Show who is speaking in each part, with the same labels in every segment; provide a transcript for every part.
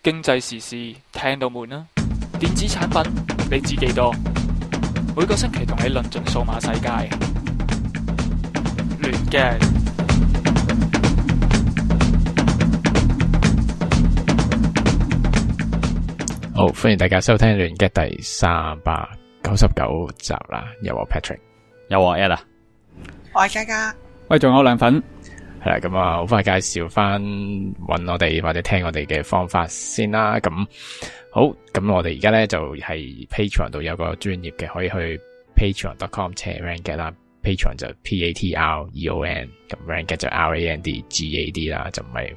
Speaker 1: 經濟時事聽到悶啦，電子產品你知幾多？每個星期同你論盡數碼世界，亂嘅。
Speaker 2: 好，歡迎大家收聽亂嘅第399集啦，有我 Patrick，
Speaker 3: 有我 Ed 啊，
Speaker 4: 我係嘉嘉，
Speaker 5: 喂，仲有涼粉。
Speaker 2: 係啦，咁啊，好快介紹翻搵我哋或者聽我哋嘅方法先啦。咁好，咁我哋而家咧就係 Patreon 度有個專頁嘅，可以去 patreon.com/ranget 啦。Patreon 就 Patreon， 咁 ranget 就 RANDGAD 啦，就唔係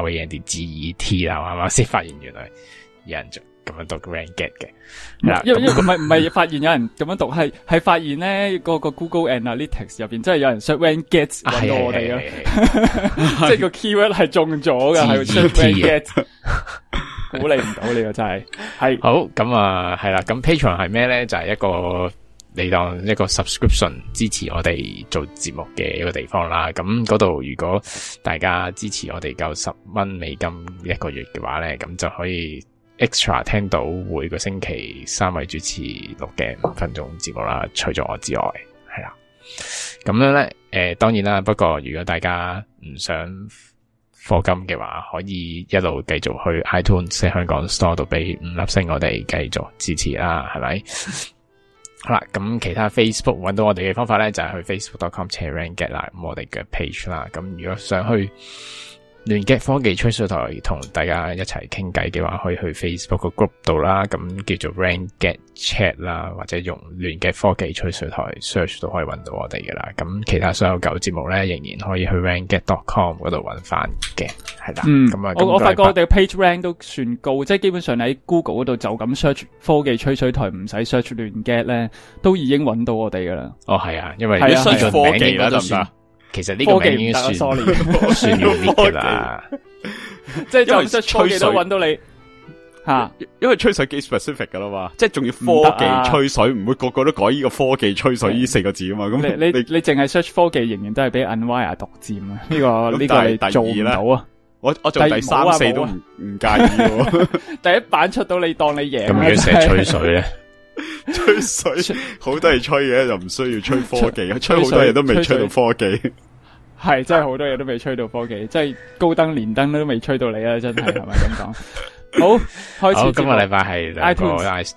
Speaker 2: RANDGET 啦。我啱啱先發現原來有人做咁樣讀 ranget 嘅，
Speaker 5: 因為唔係發現有人咁樣讀，係發現咧個 Google Analytics 入邊真係有人 search ranget 搵到我哋嘅，即係個 keyword 係中咗㗎，係 search ranget，估你唔到你個真係
Speaker 2: 好咁啊，係啦，咁 Patreon 係咩咧？就係一個你當一個 subscription 支持我哋做節目嘅一個地方啦。咁嗰度如果大家支持我哋夠$10一個月嘅話咧，咁就可以extra 聽到每個星期3位主持錄嘅5分鐘節目啦，除咗我之外，係啦。咁樣咧，當然啦，不過如果大家唔想課金嘅話，可以一路繼續去 iTunes 香港 Store 度俾5粒星我哋繼續支持啦，係咪？好啦，咁其他 Facebook 搵到我哋嘅方法咧，就係去 facebook.com/ranget 啦，咁我哋嘅 page 啦。咁如果想去亂嘅科技吹水台同大家一齊傾偈嘅話，可以去 Facebook 個 group 度啦，咁叫做 ranget chat 啦，或者用亂嘅科技吹水台 search 都可以搵到我哋噶啦。咁其他所有舊節目咧，仍然可以去 ranget.com 嗰度搵翻嘅，係啦。咁啊，
Speaker 5: 我發覺我哋嘅 page rank 都算高，即係基本上喺 Google 嗰度就咁 search 科技吹水台，唔使 search 亂嘅咧，都已經搵到我哋噶啦。
Speaker 2: 哦，係啊，因為
Speaker 3: 你 search 科技啦，得唔得？
Speaker 2: 其實呢個名已經算 unique 噶啦，
Speaker 5: 即係就 search 科技都搵到你吓，
Speaker 3: 因為吹水幾 specific 噶啦嘛，即係仲要科技吹水，唔會個個都改呢個科技吹水呢4個字啊嘛。咁
Speaker 5: 你淨係 search 科技，仍然都係俾 Unwire 獨佔啊！呢個係做唔到啊！
Speaker 3: 我做第3、4都唔介意。
Speaker 5: 第一版出到你當你贏，
Speaker 2: 咁如果寫吹水咧？
Speaker 3: 吹水好多嘢吹嘅，就唔需要吹科技，吹好多嘢都未吹到科技。
Speaker 5: 係真係好多嘢都未吹到科技，即係高登連登都未吹到你啊！真係係咪咁講？好，開始。好，今個禮拜係兩個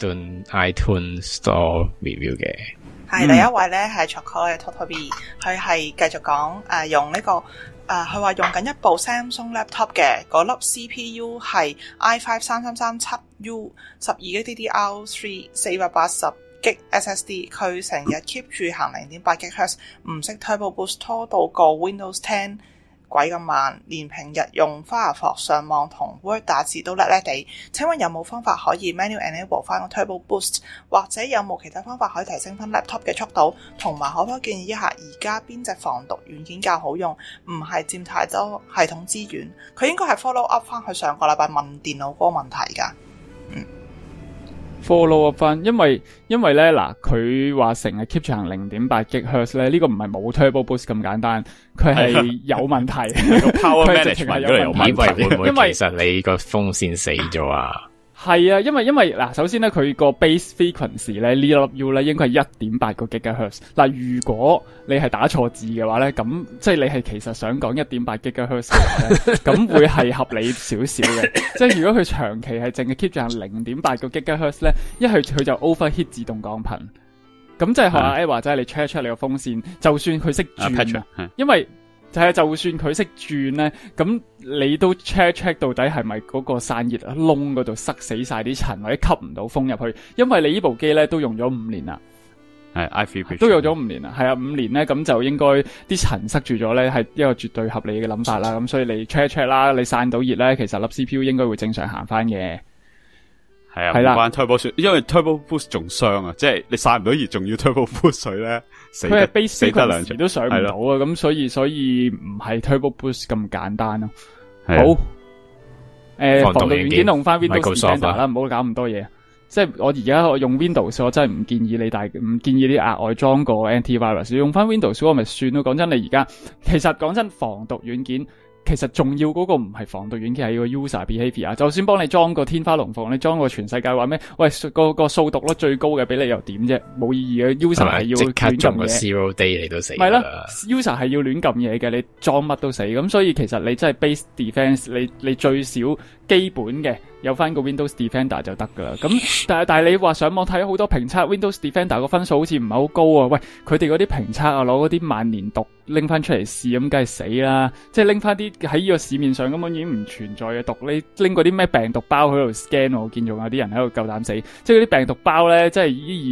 Speaker 5: iTunes Store Review 嘅。
Speaker 4: 係第一位咧係 Choco 嘅 Totobi， 佢係繼續講用呢個佢話用緊一部 Samsung laptop 嘅，嗰粒 CPU 係 i5-3337U 12GB DDR3 480GB SSD， 佢成日 keep 住行 0.8GHz， 唔識 Turbo Boost， 拖到個 Windows 10鬼咁慢，連平日用 Firefox 上網同 Word 打字都叻叻地。請問有冇方法可以 manual enable 翻個 Turbo Boost， 或者有冇其他方法可以提升翻 laptop 嘅速度？同埋可唔可以建議一下而家邊隻防毒軟件較好用，唔係佔太多系統資源？佢應該係 follow up 翻佢上個禮拜問電腦嗰個問題㗎。
Speaker 5: follow up 翻，因為咧嗱，佢話成日 keep 住行 0.8GHz 咧，呢個唔係冇 Turbo Boost 咁簡單，佢係有問題。
Speaker 3: 個 power management 都有問題，
Speaker 2: 會唔會其實你個風扇死咗啊？
Speaker 5: 係啊，因為嗱，首先咧佢個 base frequency 咧呢粒 U 咧應該係 1.8GHz。嗱，如果你係打錯字嘅話咧，咁即係你係其實想講 1.8GHz 嘅話咧，咁會係合理少少嘅。即係如果佢長期係淨係 keep 住行 0.8GHz 咧，一係佢就 overheat 自動降頻。咁即係學阿 A 話齋，你 check 出你個風扇，就算佢識轉因為就算佢識轉咧，咁你都 check 到底係咪嗰個散熱窿嗰度塞死晒啲塵，或者吸唔到風入去？因為你呢部機咧都用咗5年啦，
Speaker 3: 係 iFeel
Speaker 5: 都用咗5年啦，係啊，5年咧咁就應該啲塵塞住咗咧，係一個絕對合理嘅諗法啦。咁所以你 check 啦，你散到熱咧，其實粒 CPU 應該會正常行翻嘅。
Speaker 3: 係啊，唔關 Turbo Boost，因為 Turbo Boost 仲傷啊，即係你散唔到熱，仲要 Turbo Boost 水咧，死得兩場
Speaker 5: 都上唔到啊，咁所以唔係 Turbo Boost 咁簡單咯。好，防毒軟件用翻 Windows Defender 啦，唔好搞咁多嘢。即係我而家用 Windows， 我真係唔建議你額外裝個 antivirus， 用翻 Windows 我咪算咯。講真，你而家其實講真，防毒軟件其實重要嗰個唔係防毒軟件，係個 user behavior。就算幫你裝個天花龍鳳，你裝個全世界話咩？喂，個掃毒率最高嘅俾你又點啫？冇意義嘅。user 係要亂撳嘢。即刻中個 zero day 你都死。咪啦 ，user 係要亂撳嘢嘅，你裝乜都死。咁所以其實你真係 base defense，你最少基本嘅有翻個 Windows Defender 就得噶啦。咁但係你話上網睇好多評測 Windows Defender 個分數好似唔係好高啊。喂，佢哋嗰啲評測啊，攞嗰啲萬年毒拎翻出嚟試，咁梗係死啦。即係拎翻啲喺呢個市面上根本已經唔存在嘅毒，你拎嗰啲咩病毒包喺度 scan， 我見仲有啲人喺度夠膽死。即係嗰啲病毒包咧，即係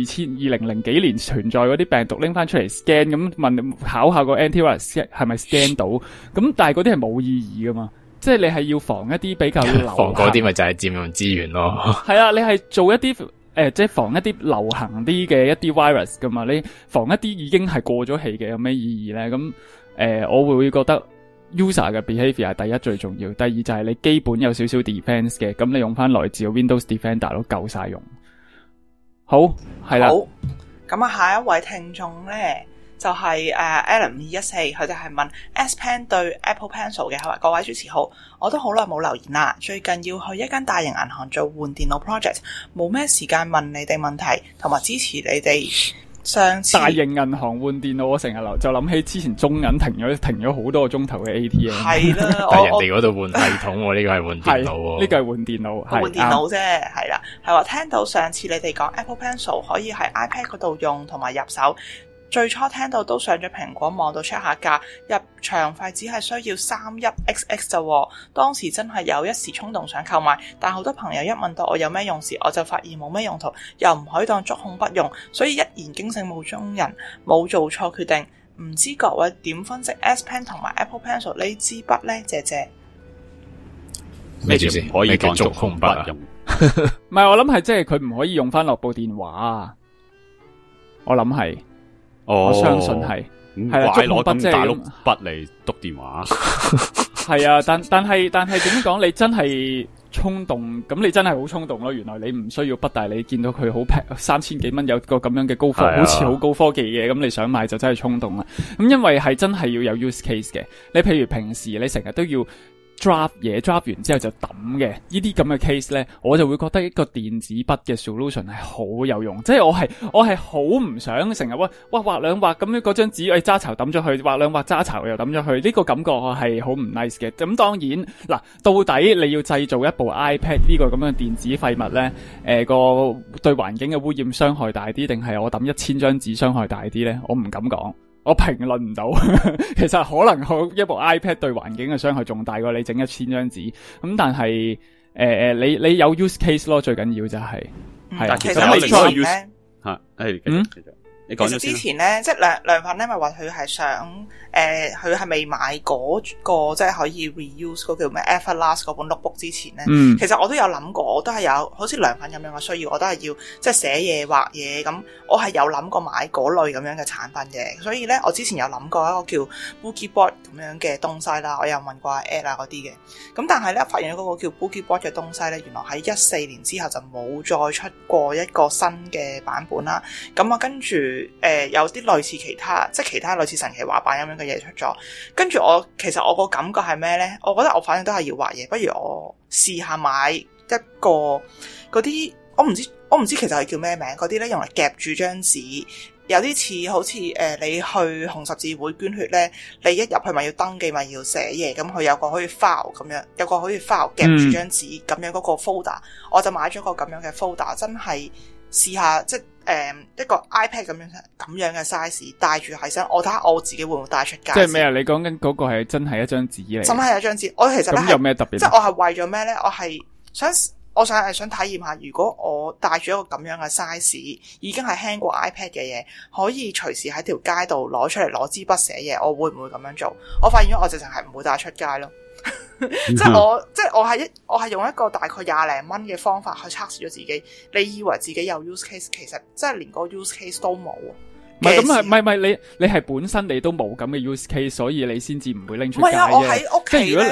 Speaker 5: 2000幾年存在嗰啲病毒拎翻出嚟 scan， 咁考下個 antivirus 係咪 scan 到？咁但係嗰啲係冇意義噶嘛。即係你係要防一啲比較流行，
Speaker 2: 防嗰啲咪就係佔用資源咯。
Speaker 5: 係啊，你係做一啲即係防一啲流行啲嘅一啲 virus 噶嘛。你防一啲已經係過咗氣嘅，有咩意義咧？咁我會覺得 user 嘅 behavior 係第一最重要，第二就係你基本有少少 defense 嘅，咁你用翻來自 Windows Defender 都夠晒用。好，係啦。
Speaker 4: 好，咁啊，下一位聽眾咧。就係Alan214，佢就係問 S Pen 對 Apple Pencil 嘅，佢話各位主持好，我都好耐冇留言啦，最近要去一間大型銀行做換電腦 project， 冇咩時間問你哋問題，同埋支持你哋。上次
Speaker 5: 大型銀行換電腦，我成日就諗起之前中銀停咗好多個鐘頭嘅 ATM。
Speaker 4: 係啦，
Speaker 2: 但係人哋嗰度換系統，呢個係換電腦。
Speaker 5: 呢個係換電腦，
Speaker 4: 換電腦啫，係啦，係話聽到上次你哋講 Apple Pencil 可以喺 iPad 嗰度用同埋入手。最初聽到都上咗蘋果網度 check 下價，入場費只係需要31XX 咋，當時真係有一時衝動想購買，但好多朋友一問到我有咩用時，我就發現冇咩用途，又唔可以當觸控筆用，所以一言驚醒夢中人，冇做錯決定。唔知各位點分析 S Pen 同埋 Apple Pencil 呢支筆呢？謝謝。
Speaker 2: 咩意思？可以當觸控筆用？
Speaker 5: 唔係，我諗係即係佢唔可以用翻落部電話啊！我諗係。我相信係啦，觸控筆即係
Speaker 3: 大碌筆嚟篤電話。
Speaker 5: 係啊，但係點講？你真係衝動，咁你真係好衝動咯。原來你唔需要筆，但係你見到佢好平，3000幾蚊有個咁樣嘅高科，好似好高科技嘅，咁你想買就真係衝動啦。咁因為係真係要有 use case 嘅。你譬如平時你成日都要draft 完之後就抌嘅，呢啲咁嘅 case 咧，我就會覺得一個電子筆嘅 solution 係好有用，即係我係好唔想成日畫兩畫咁樣嗰張紙，揸巢抌咗去，畫兩畫揸巢又抌咗去，呢個感覺係好唔 nice 嘅。咁當然嗱，到底你要製造一部 iPad 呢個咁樣嘅電子廢物咧，個對環境嘅污染傷害大啲，定係我抌1000張紙傷害大啲咧？我唔敢講。我評論唔到，其實可能一部 iPad 對環境嘅傷害仲大過你整1000張紙，咁但係你有 use case 咯，最緊要就係啊，
Speaker 4: 其實我哋再 use
Speaker 3: 吓，
Speaker 4: 你講咗之前咧，即係亮粉咧，咪話佢係想佢係未買嗰個即係可以 reuse 嗰叫咩 Everlast 嗰本 notebook 之前咧，其實我都有諗過，我都係有好似亮粉咁樣嘅需要，我都係要即係寫嘢畫嘢咁，我係有諗過買嗰類咁樣嘅產品嘅，所以咧我之前有諗過一個叫 Boogie Board 咁樣嘅東西啦，我有問過阿 Ed 啊嗰啲嘅，咁但係咧發現咗嗰個叫 Boogie Board 嘅東西咧，原來喺14年之後就冇再出過一個新嘅版本啦，咁啊跟住有啲類似其他類似神奇畫板咁樣嘅嘢出咗，跟住其實我個感覺係咩咧？我覺得我反正都係要畫嘢，不如我試下買一個嗰啲，我唔知其實係叫咩名，嗰啲咧用嚟夾住張紙，有啲似好似你去紅十字會捐血咧，你一入去咪要登記咪要寫嘢，咁佢有個可以 file 咁樣，有個可以 file 夾住張紙咁樣嗰個 folder，我就買咗個咁樣嘅 folder， 真係試下即一個 iPad 咁樣嘅 size 帶住喺身，我睇下我自己會唔會帶出街。即
Speaker 5: 係咩啊？你講緊嗰個係真係一張紙嚟？真係
Speaker 4: 一張紙。我其實咧
Speaker 5: 咁有咩特別？
Speaker 4: 即係我係為咗咩咧？我想體驗下，如果我帶住一個咁樣嘅 size， 已經係輕過 iPad 嘅嘢，可以隨時喺條街度攞出嚟攞支筆寫嘢，我會唔會咁樣做？我發現咗我直情係唔會帶出街咯。即係我係用一個大概20零蚊嘅方法去測試咗自己。你以為自己有 use case， 其實即係連個 use case 都冇。
Speaker 5: 唔係咁係，唔係你係本身你都冇咁嘅 use case， 所以你先至唔會拎出街啫。
Speaker 4: 唔係啊，我喺屋企咧，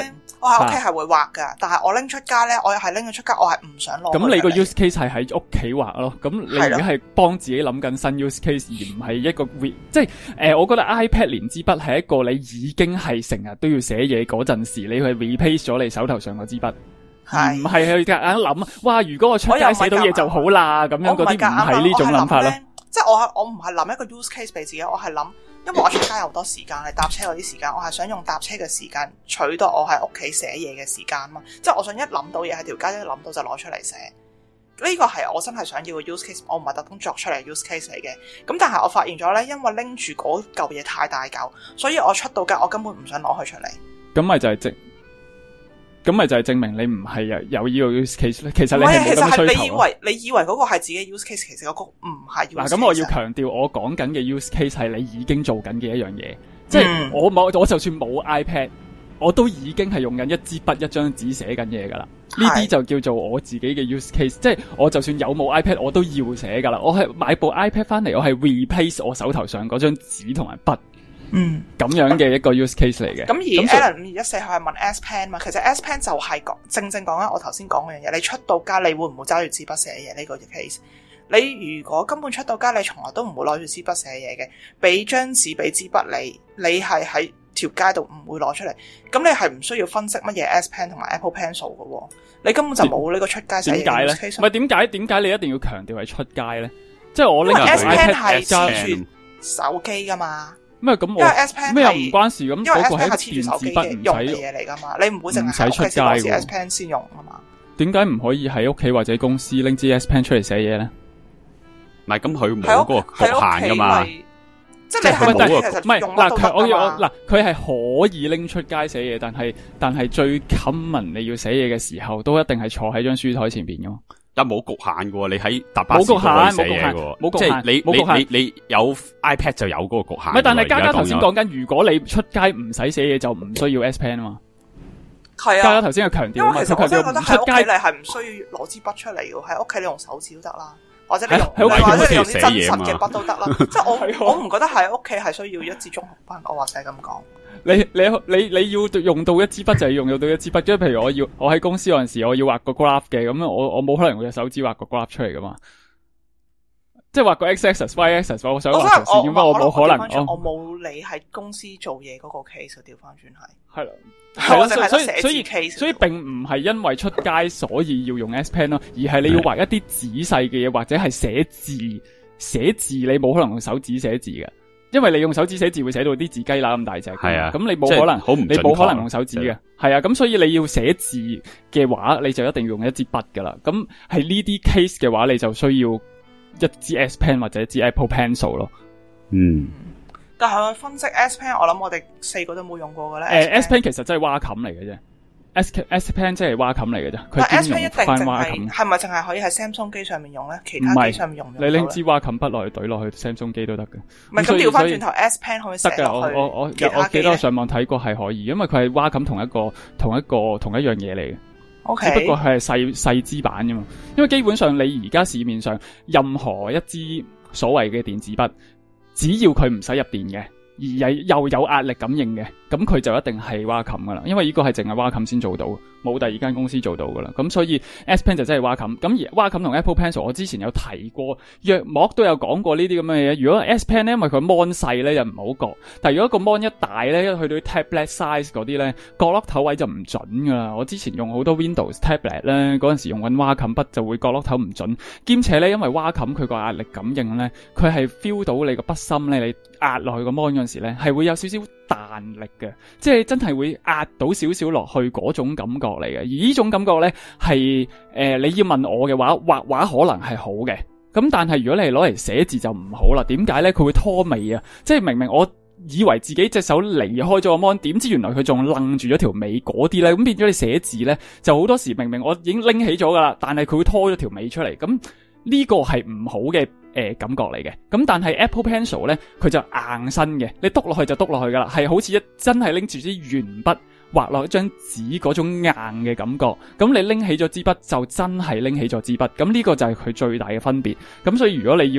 Speaker 4: 我喺屋企係會畫噶，但係我拎出街咧，我又係拎咗出街，我係唔想攞。
Speaker 5: 咁你個 use case 係喺屋企畫咯，咁你而家係幫自己諗緊新 use case，而唔係一個即係我覺得 iPad 連支筆係一個你已經係成日都要寫嘢嗰陣時，你去 replace 咗你手頭上嗰支筆，唔係去夾硬諗，哇！如果我出街寫到嘢就好啦，咁樣嗰啲唔係呢種諗法咯。
Speaker 4: 即係我唔係諗一個 use case 俾自己，我係諗。因為我出街有好多時間，你搭車嗰啲時間，我係想用搭車嘅時間取代我喺屋企寫嘢嘅時間嘛。即係我想一諗到嘢喺條街一諗到就攞出嚟寫，呢個係我真係想要嘅 use case， 我唔係特登作出嚟嘅 use case 嚟嘅。咁但係我發現咗咧，因為拎住嗰嚿嘢太大嚿，所以我出到街我根本唔想攞佢出嚟。咁咪就係證明你唔係有呢個 use case 咧。其實你係冇咁嘅需求。你以為嗰個係自己 use case， 其實嗰個唔係 use case。嗱，咁我要強調，我講緊嘅 use case 係你已經做緊嘅一樣嘢。即係我就算冇 iPad， 我都已經係用緊一支筆、一張紙寫緊嘢噶啦。呢啲就叫做我自己嘅 use case。即係我就算有冇 iPad， 我都要寫噶啦。我係買部 iPad 翻嚟，我係 replace 我手頭上嗰張紙同埋筆。咁樣嘅一個 use case 嚟嘅。咁而 Alan 5214佢係問 S Pen 嘛，其實 S Pen 就係正講緊我頭先講嗰樣嘢。你出到街你會唔會揸住支筆寫嘢呢個 case？ 你如果根本出到街你從來都唔會攞住支筆寫嘢嘅，俾張紙俾支筆你係喺條街度唔會攞出嚟，咁你係唔需要分析乜嘢 S Pen 同埋 Apple Pencil 嘅，你根本就冇呢個出街寫嘢嘅 use case。唔係點解你一定要強調係出街咧？即係我拎個 S Pen 係黐住手機噶嘛。咩咁我咩又唔關事咁？因為 S Pen 係黐住手機嘅用嘅嘢嚟噶嘛，你唔會淨係喺屋企攞支 S Pen 先用啊嘛？點解唔可以喺屋企或者公司拎支 S Pen 出嚟寫嘢咧？唔係咁佢冇嗰個局限噶嘛？即係你唔係嗱，佢係可以拎出街寫嘢，但係最 common 你要寫嘢嘅時候，都一定係坐喺張書台前邊噶嘛。但冇局限嘅，你喺搭巴士都可以寫嘢嘅，冇局限，即係你有 iPad 就有嗰個局限。唔係，但係嘉嘉頭先講緊，如果你出街唔使寫嘢，就唔需要 S Pen 啊嘛。係啊，嘉嘉頭先係強調啊嘛，佢強調唔出街你係唔需要攞支筆出嚟嘅，喺屋企你用手指都得啦，或者你用啲真實嘅筆都得啦。即係我唔覺得喺屋企係需要一支中學筆，我或者咁講。你要用到一支筆就係用到一支筆，即係譬如我喺公司嗰陣時我要畫個 graph 嘅，咁我冇可能用隻手指畫個 graph 出嚟噶嘛，即係畫個 x axis y axis， 我想畫條線，咁我冇可能。我冇理喺公司做嘢嗰個 case， 調翻轉係啦，所以並唔係因為出街所以要用 S Pen 咯，而係你要畫一啲仔細嘅嘢，或者係寫字你冇可能用手指寫字嘅。因為你用手指寫字會寫到啲字雞乸咁大隻，係啊，咁你冇可能，你冇可能用手指嘅，係啊，咁所以你要寫字嘅話，你就一定要用一支筆噶啦。咁係呢啲 case 嘅話，你就需要一支 S Pen 或者一支 Apple Pencil 咯。但係分析 S Pen， 我諗我哋4個都冇用過嘅咧。S Pen 其實真係蛙冚嚟嘅啫。S Pen 即係蛙冚嚟嘅啫，佢專用翻蛙冚。係咪淨係可以喺 Samsung 機上面用咧？其他機上面用唔到咧？你拎支蛙冚筆落去懟落去 Samsung 機都得嘅。唔係咁調翻轉頭 S Pen 可以寫落去。我記得我上網睇過係可以，因為佢係蛙冚同一樣嘢嚟嘅。Okay. 只不過係細支版啫嘛。因為基本上你而家市面上任何一支所謂嘅電子筆，只要佢唔使入電嘅，而又有壓力感應嘅，咁佢就一定係蛙冚噶啦，因為呢個係淨係蛙冚先做到，冇第二間公司做到噶啦。咁所以 S Pen 就真係蛙冚。咁而蛙冚同 Apple Pencil 我之前有提過，約莫都有講過呢啲咁嘅嘢。如果 S Pen 咧，因為佢 mon 細咧就唔好覺，但係如果個 mon 一大咧，一去到 tablet size 嗰啲咧，角落頭位就唔準噶啦。我之前用好多 Windows tablet 咧，嗰陣時用緊蛙冚筆就會角落頭唔準，兼且咧因為蛙冚佢個壓力感應咧，佢係 feel 到你個筆芯咧，你壓落去個 mon 嗰陣時咧係會有少少彈力嘅，即係真係會壓到少少落去嗰種感覺嚟嘅。而呢種感覺咧係你要問我嘅話，畫畫可能係好嘅，咁但係如果你係攞嚟寫字就唔好啦。點解咧？佢會拖尾啊！即係明明我以為自己隻手離開咗個 mon， 點知原來佢仲楞住咗條尾嗰啲咧，咁變咗你寫字咧就好多時明明我已經拎起咗噶啦，但係佢會拖咗條尾出嚟，咁呢個係唔好嘅感覺嚟嘅。咁但係 Apple Pencil 咧，佢就硬身嘅，你篤落去就篤落去噶啦，係好似真係拎住支鉛筆畫落一張紙嗰種硬嘅感覺。咁你拎起咗支筆就真係拎起咗支筆，咁呢個就係佢最大嘅分別。咁所以如果你要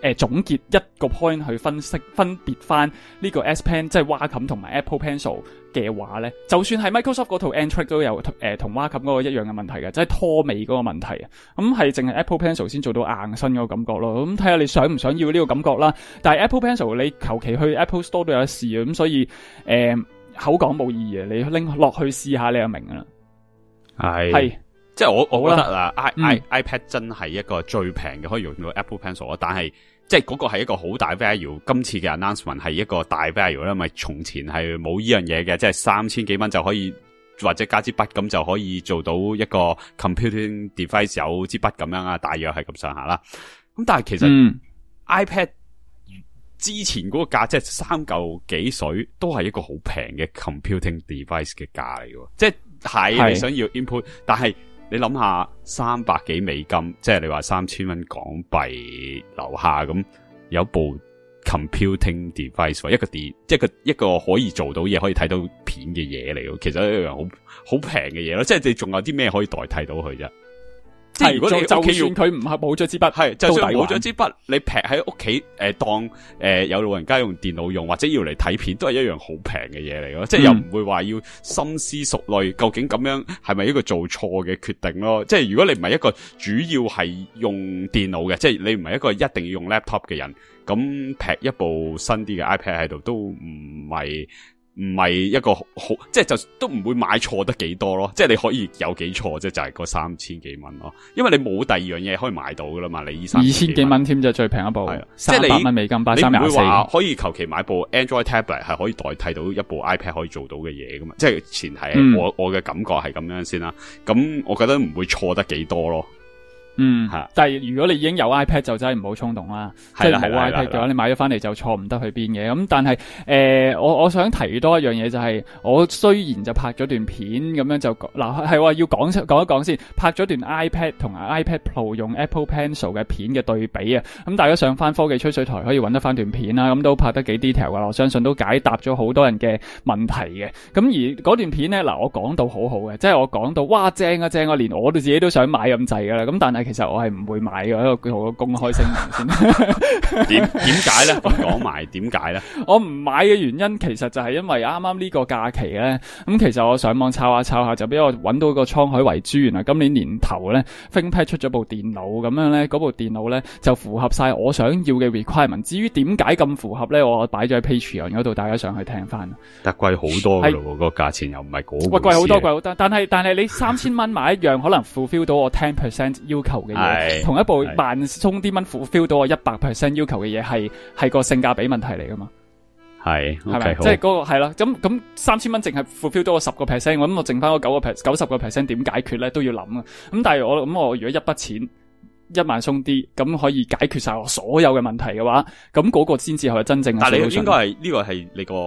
Speaker 5: 總結一個 point 去分別翻呢個 S Pen 即係 Wacom 同埋 Apple Pencil 嘅話咧，就算係 Microsoft 嗰套 N-Track 都有同 Wacom 嗰個一樣嘅問題嘅，即係拖尾嗰個問題啊。咁係淨係 Apple Pencil 先做到硬身嗰個感覺咯。咁睇下你想唔想要呢個感覺啦。但係 Apple Pencil 你求其去 Apple Store 都有得試啊。咁所以口講冇意義啊，你拎落去試下你就明啦。係。
Speaker 3: 即係我覺得啦，iPad 真係一個最平嘅可以用到 Apple Pencil， 但係即係嗰個係一個好大 value。今次嘅 announcement 係一個大 value 啦，因為從前係冇呢樣嘢嘅，即係3000幾蚊就可以或者加支筆咁就可以做到一個 computing device 有支筆咁樣啊，大約係咁上下啦。咁但係其實iPad 之前嗰個價即係3嚿幾水，都係一個好平嘅 computing device 嘅價嚟嘅，即係你想要 input， 但係你諗下300幾美金，即係你話3000蚊港幣樓下咁，有部 computing device， 一個可以做到嘢，可以睇到片嘅嘢嚟，其實係一樣好平嘅嘢咯。即係你仲有啲咩可以代替到佢啫？即係如果你屋企要佢唔係冇咗支筆，係就算冇咗支筆，你劈喺屋企當有老人家用電腦用，或者要嚟睇片，都係一樣好平嘅嘢嚟咯。即係又唔會話要深思熟慮，究竟咁樣係咪一個做錯嘅決定咯？即係如果你唔係一個主要係用電腦嘅，即係你唔係一個一定要用 laptop 嘅人，咁劈一部新啲嘅 iPad 喺度都唔係一個好，即係就都唔會買錯得幾多咯，即係你可以有幾錯啫，就係嗰3000幾蚊咯，因為你冇第二樣嘢可以買到噶啦嘛，你2000幾蚊添就最平一部，係300蚊美金，8324，你唔會話可以求其買部 Android tablet 係可以代替到一部 iPad 可以做到嘅嘢噶嘛，即係前提我嘅感覺係咁樣先啦，咁我覺得唔會錯得幾多咯。但係如果你已經有 iPad 就真係唔好衝動啦，即係冇 iPad 嘅話，你買咗翻嚟就錯唔得去邊嘅。咁但係我想提多一樣嘢就係，我雖然就拍咗段片咁樣就嗱係話要講一講先，拍咗段 iPad 同埋 iPad Pro 用 Apple Pencil 嘅片嘅對比啊。咁大家上翻科技吹水台可以揾得翻段片啦，咁都拍得幾 detail 噶，我相信都解答咗好多人嘅問題嘅。咁而嗰段片咧，嗱我講到好好嘅，即係我講到哇正啊，連我哋自己都想買咁滯噶啦。咁但係其實我係唔會買嘅，一個好公開聲明先。點解咧？講埋點解咧？我唔買嘅原因其實就係因為啱啱呢個假期咧，咁其實我上網抄下就俾我揾到個滄海遺珠。原來今年年頭咧 ThinkPad 出咗部電腦咁樣咧，嗰部電腦咧就符合晒我想要嘅 requirement。至於點解咁符合咧，我擺咗喺 Patreon 嗰度，大家上去聽翻。但貴好多噶咯，個價錢又唔係嗰個。貴好多，但係你3000蚊買一樣可能 fulfill 到我 10% 要求嘅嘢，同一部萬鬆啲蚊 fulfill 到我100% 要求嘅嘢，係個性價比問題嚟噶嘛？係咪？即係嗰個係啦。咁3000蚊淨係 fulfill 到我10%，我諗我剩翻嗰90% 點解決咧都要諗啊。咁但係我如果一筆錢1萬鬆啲，咁可以解決晒我所有嘅問題嘅話，咁嗰個先至係真正嘅。但係你應該係呢個係你個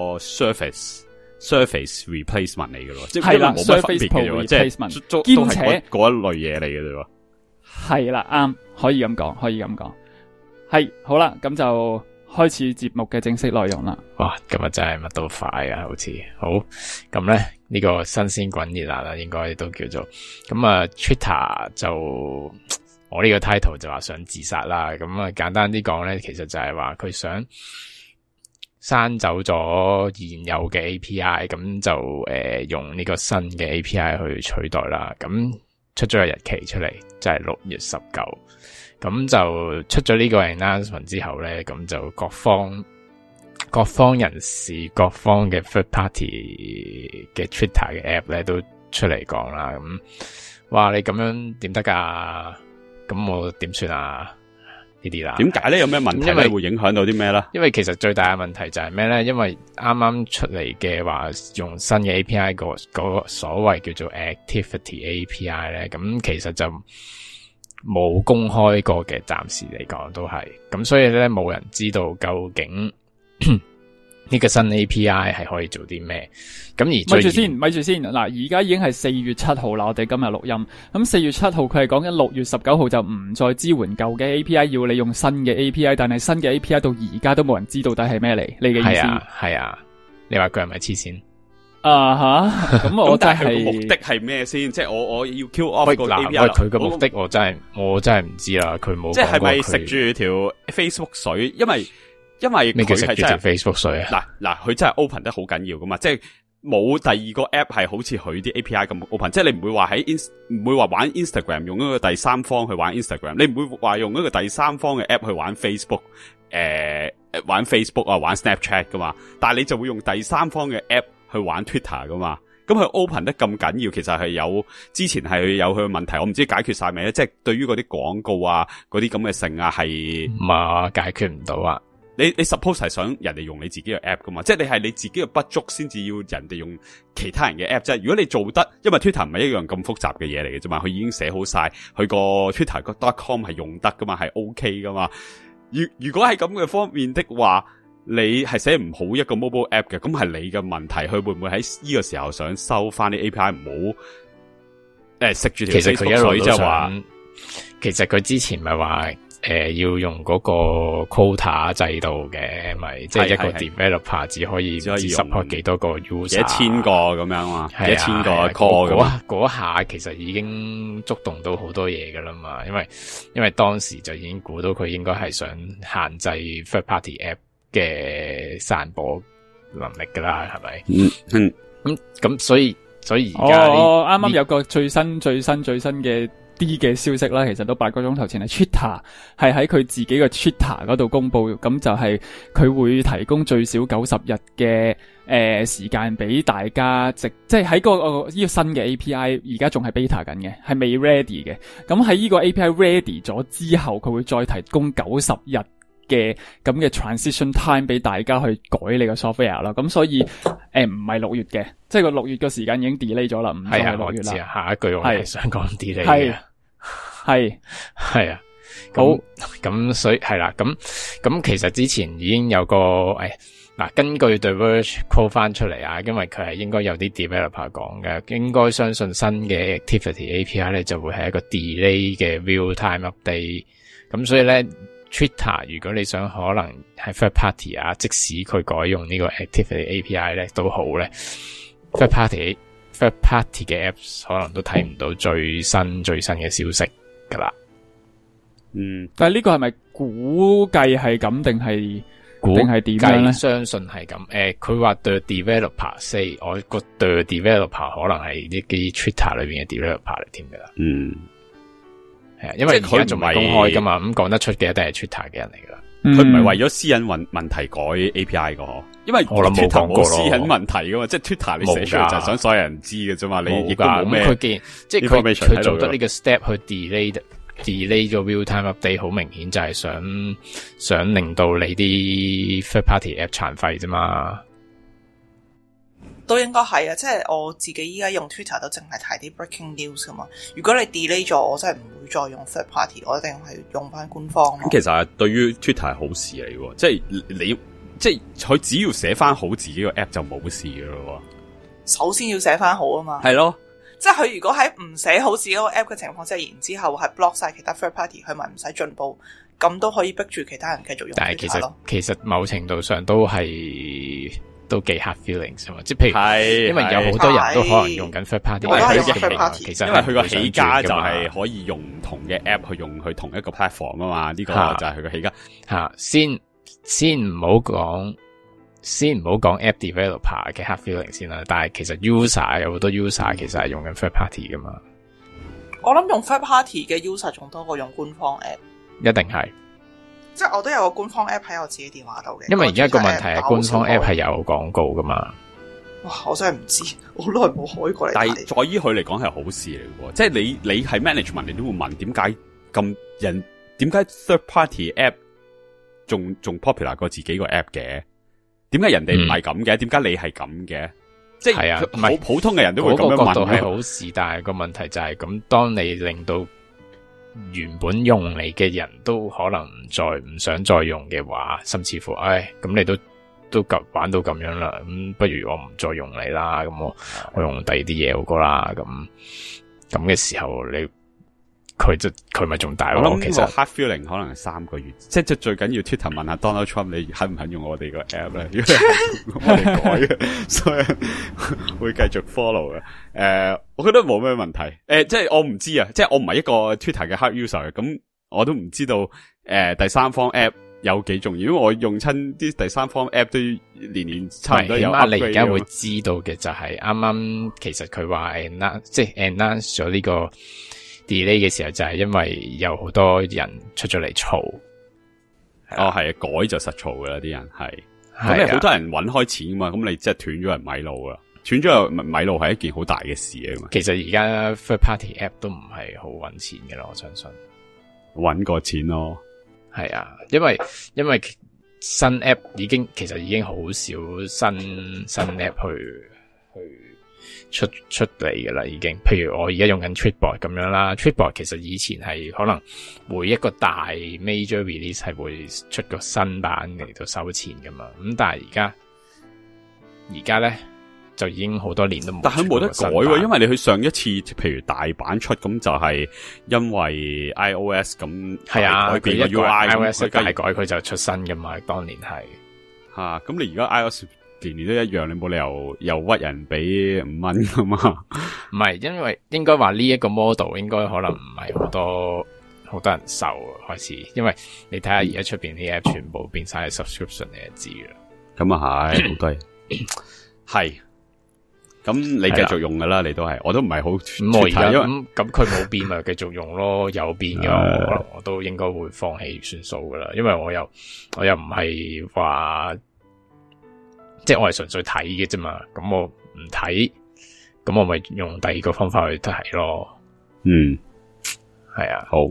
Speaker 3: surface replacement 嚟嘅咯，即係冇乜分別嘅啫，即係兼且嗰一類嘢嚟嘅啫。係啦，啱，可以咁講，係好啦，咁就開始節目嘅正式內容啦。哇，今日真係乜都快啊，好似好咁咧，呢個新鮮滾熱辣啦，應該都叫做咁啊。Twitter 就我呢個 title 就話想自殺啦，咁啊簡單啲講咧，其實就係話佢想刪走咗現有嘅 API， 咁就用呢個新嘅 API 去取代啦，咁。出咗個日期出嚟，就係6月19，咁就出咗呢個 announcement 之後咧，咁就各方人士、各方嘅 third party 嘅 Twitter 嘅 app 咧都出嚟講啦，咁哇你咁樣點得噶？咁我點算啊？呢啲啦，點解咧？有咩問題咧？會影響到啲咩咧？因為其實最大嘅問題就係咩咧？因為啱啱出嚟嘅話用新嘅 API 個所謂叫做 Activity API 咧，咁其實就冇公開過嘅，暫時嚟講都係咁，所以咧冇人知道究竟呢個新 API 係可以做啲咩？咁而咪住先嗱，而家已經係4月7號啦，我哋今日錄音。咁4月7號佢係講緊6月19號就唔再支援舊嘅 API， 要你用新嘅 API， 但係新嘅 API 到而家都冇人知到底係咩嚟？你嘅意思？係啊，你話佢係咪黐線？
Speaker 5: 咁我真
Speaker 3: 但係佢
Speaker 5: 係
Speaker 3: 個目的係咩先？即係我要 kill off 個
Speaker 2: 嗱，
Speaker 3: API
Speaker 2: 佢嘅目的我真係唔知啦，佢冇。
Speaker 3: 即係咪食住條 Facebook 水？因為
Speaker 2: 咩叫食住條
Speaker 3: 佢係真係
Speaker 2: Facebook 水啊？
Speaker 3: 嗱，佢真係 open 得好緊要噶嘛，即係冇第二個 app 係好似佢啲 API 咁 open，即係你唔會話唔會話玩 Instagram 用一個第三方去玩 Instagram，你唔會話用一個第三方嘅 app 去玩 Facebook，玩 Facebook 啊，玩 Snapchat 噶嘛，但係你就會用第三方嘅 app 去玩 Twitter 噶嘛，咁佢 open 得咁緊要，其實係之前係有佢嘅問題，我唔知解決晒未咧，即係對於嗰啲廣告啊，嗰啲咁嘅性啊係
Speaker 2: 解決唔到啊。
Speaker 3: 你 suppose 係想人哋用你自己嘅 app 噶嘛？即係你係你自己嘅不足先至要人哋用其他人嘅 app 啫。如果你做得，因為 Twitter 唔係一樣咁複雜嘅嘢嚟嘅啫嘛，佢已經寫好晒，佢個 Twitter.com 係用得噶嘛，係 OK 噶嘛。如果係咁嘅方面的話，你係寫唔好一個 mobile app 嘅，咁係你嘅問題。佢會唔會喺呢個時候想收翻啲 API 唔好食住條 Facebook 水即係話？
Speaker 2: 其實佢之前咪話。要用嗰個 quota 制度嘅，咪即係一個 developer 只可以 support 幾多個 user，
Speaker 3: 1000個咁樣嘛，1000個 call 咁。
Speaker 2: 嗰下其實已經觸動到好多嘢噶啦嘛，因為當時就已經估到佢應該係想限制 third party app 嘅散播能力噶啦，係咪？咁所以而家
Speaker 5: 啱啱有個最新嘅啲嘅消息啦，其實都8個鐘頭前係 Twitter 係喺佢自己嘅 Twitter 嗰度公布，咁就係佢會提供最少90日嘅時間俾大家即係喺個呢個新嘅 API 而家仲係 beta 緊嘅，係未 ready 嘅。咁喺呢個 API ready 咗之後，佢會再提供90日嘅咁嘅 transition time 俾大家去改你個 software 啦。咁所以唔係6月嘅，即係個6月嘅時間已經 delay 咗啦，唔再係6月啦。
Speaker 2: 下一句我係想講 delay 嘅。係啊，咁所以係啦，咁其實之前已經有個根據 The Verge call 翻出嚟啊，因為佢係應該有啲 developer 講嘅，應該相信新嘅 Activity API 咧就會係一個 delay 嘅 real time update，咁所以咧 Twitter 如果你想可能係 third party 啊，即使佢改用呢個 Activity API 咧都好咧 third party 嘅 apps 可能都睇唔到最新嘅消息噶啦。
Speaker 5: 但係呢個係咪估計係咁定係點樣咧？
Speaker 2: 相信係咁。佢話 the developer say， 我個 the developer 可能係呢啲 Twitter 裏邊嘅 developer 嚟添噶啦。係啊，因為佢仲未公開噶嘛，咁講得出嘅一定係 Twitter 嘅人嚟噶啦。
Speaker 3: 佢唔係為咗私隱問題改 API 噶，因為
Speaker 2: 我諗冇講過咯。
Speaker 3: 私隱問題噶嘛，即係 Twitter 你寫出嚟就係想所有人知嘅啫嘛，你亦都冇咩。
Speaker 2: 佢既然即係佢做得呢個 step 去 delay 咗 real time update， 好明顯就係想令到你啲 third party app 殘廢啫嘛。
Speaker 4: 都應該係啊，即係我自己依家用 Twitter 都淨係睇啲 breaking news 噶嘛。如果你 delay 咗，我真係唔會再用 third party， 我一定係用翻官方。
Speaker 3: 咁其實對於 Twitter 係好事嚟嘅，即係即係佢只要寫翻好自己個 app 就冇事噶咯。
Speaker 4: 首先要寫翻好啊嘛。
Speaker 3: 係咯，
Speaker 4: 即係佢如果喺唔寫好自己個 app 嘅情況之下，然之後係 block 晒其他 third party， 佢咪唔使進步，咁都可以逼住其他人繼續用 Twitter。但係
Speaker 2: 其實某程度上都幾 hard feelings 啊嘛，即係譬如，因為有好多人都可能用緊 third party， 其實
Speaker 3: 因為佢個起家就係可以用唔同嘅 app 去用佢同一個 platform 啊嘛，呢個就係佢個起家。
Speaker 2: 先唔好講 app developer 嘅 hard feelings 先啦，但係其實 user 有好多 user 其實係用緊 third party 噶嘛。
Speaker 4: 我諗用 third party 嘅 user 仲多過用官方 app，
Speaker 2: 一定係。
Speaker 4: 即係我都有個官方 app 喺我自己電話度嘅，
Speaker 2: 因為而家個問題係官方 app 係有廣告噶嘛。
Speaker 4: 哇！我真係唔知，我好耐冇開過嚟。
Speaker 3: 但係在於佢嚟講係好事嚟嘅，即係你係 management， 你都會問點解 third party app 仲 popular 過自己個 app 嘅？點解人哋唔係咁嘅？點解你係咁嘅？即係好普通嘅人都會咁樣問。嗰個角度係好事，但係個問題就係咁，當你令到原本用你嘅人都可能唔想再用嘅話，甚至乎咁你都玩到咁樣啦，咁不如我唔再用你啦，咁我用第二啲嘢好過啦，咁嘅時候你
Speaker 2: 佢咪仲大咯。
Speaker 3: 我諗
Speaker 2: 其實
Speaker 3: hard feeling 可能係3個月，即係最緊要 Twitter 問下 Donald Trump 你肯唔肯用我哋個 app 咧？如果你我哋改嘅，所以會繼續 follow 嘅。我覺得冇咩問題。即係我唔知啊，即係我唔係一個 Twitter 嘅 hard user 嘅，咁我都唔知道第三方 app 有幾重要，因為我用親啲第三方 app 都年差唔多有 upgrade。
Speaker 2: 你而家會知道嘅就係啱啱其實佢話即係 announce 咗呢個 delay 嘅時候，就係因為有好多人出咗嚟嘈。
Speaker 3: 哦，係啊，改就實嘈噶啦，啲人係。咁你好多人搵開錢噶嘛，咁你即係斷咗人米路啦。斷咗人米路係一件好大嘅事啊嘛。
Speaker 2: 其實而家 third party app 都唔係好搵錢嘅咯，我相信。
Speaker 3: 搵個錢咯。
Speaker 2: 係啊，因為新 app 其實已經好少新 app 去出嚟噶啦，已經。譬如我而家用緊 Tweetbot 咁樣啦 ，Tweetbot 其實以前係可能每一個大 major release 係會出個新版嚟到收錢噶嘛，咁但係而家咧就已經好多年都冇。
Speaker 3: 但係冇得改喎，因為你去上一次譬如大版出咁就係因為 iOS 咁
Speaker 2: 係啊，
Speaker 3: 改變個 UI，iOS
Speaker 2: 大改佢就出新噶嘛，當年係
Speaker 3: 吓。咁你而家 iOS 年年都一樣，你冇理由又屈人俾5蚊噶嘛？
Speaker 2: 唔係，因為應該話呢一個 model 應該可能唔係好多人受開始，因為你睇下而家出邊啲 app 全部變晒 subscription， 你就知啦。
Speaker 3: 咁啊係，好多係。咁你繼續用噶啦，你都係，我都唔係好
Speaker 2: 咁我而家咁佢冇變咪繼續用咯，有變嘅我都應該會放棄算數噶啦，因為我又唔係話。即係我係純粹睇嘅啫嘛，咁我唔睇，咁我咪用第二個方法去睇咯。
Speaker 3: 嗯，
Speaker 2: 係啊，
Speaker 3: 好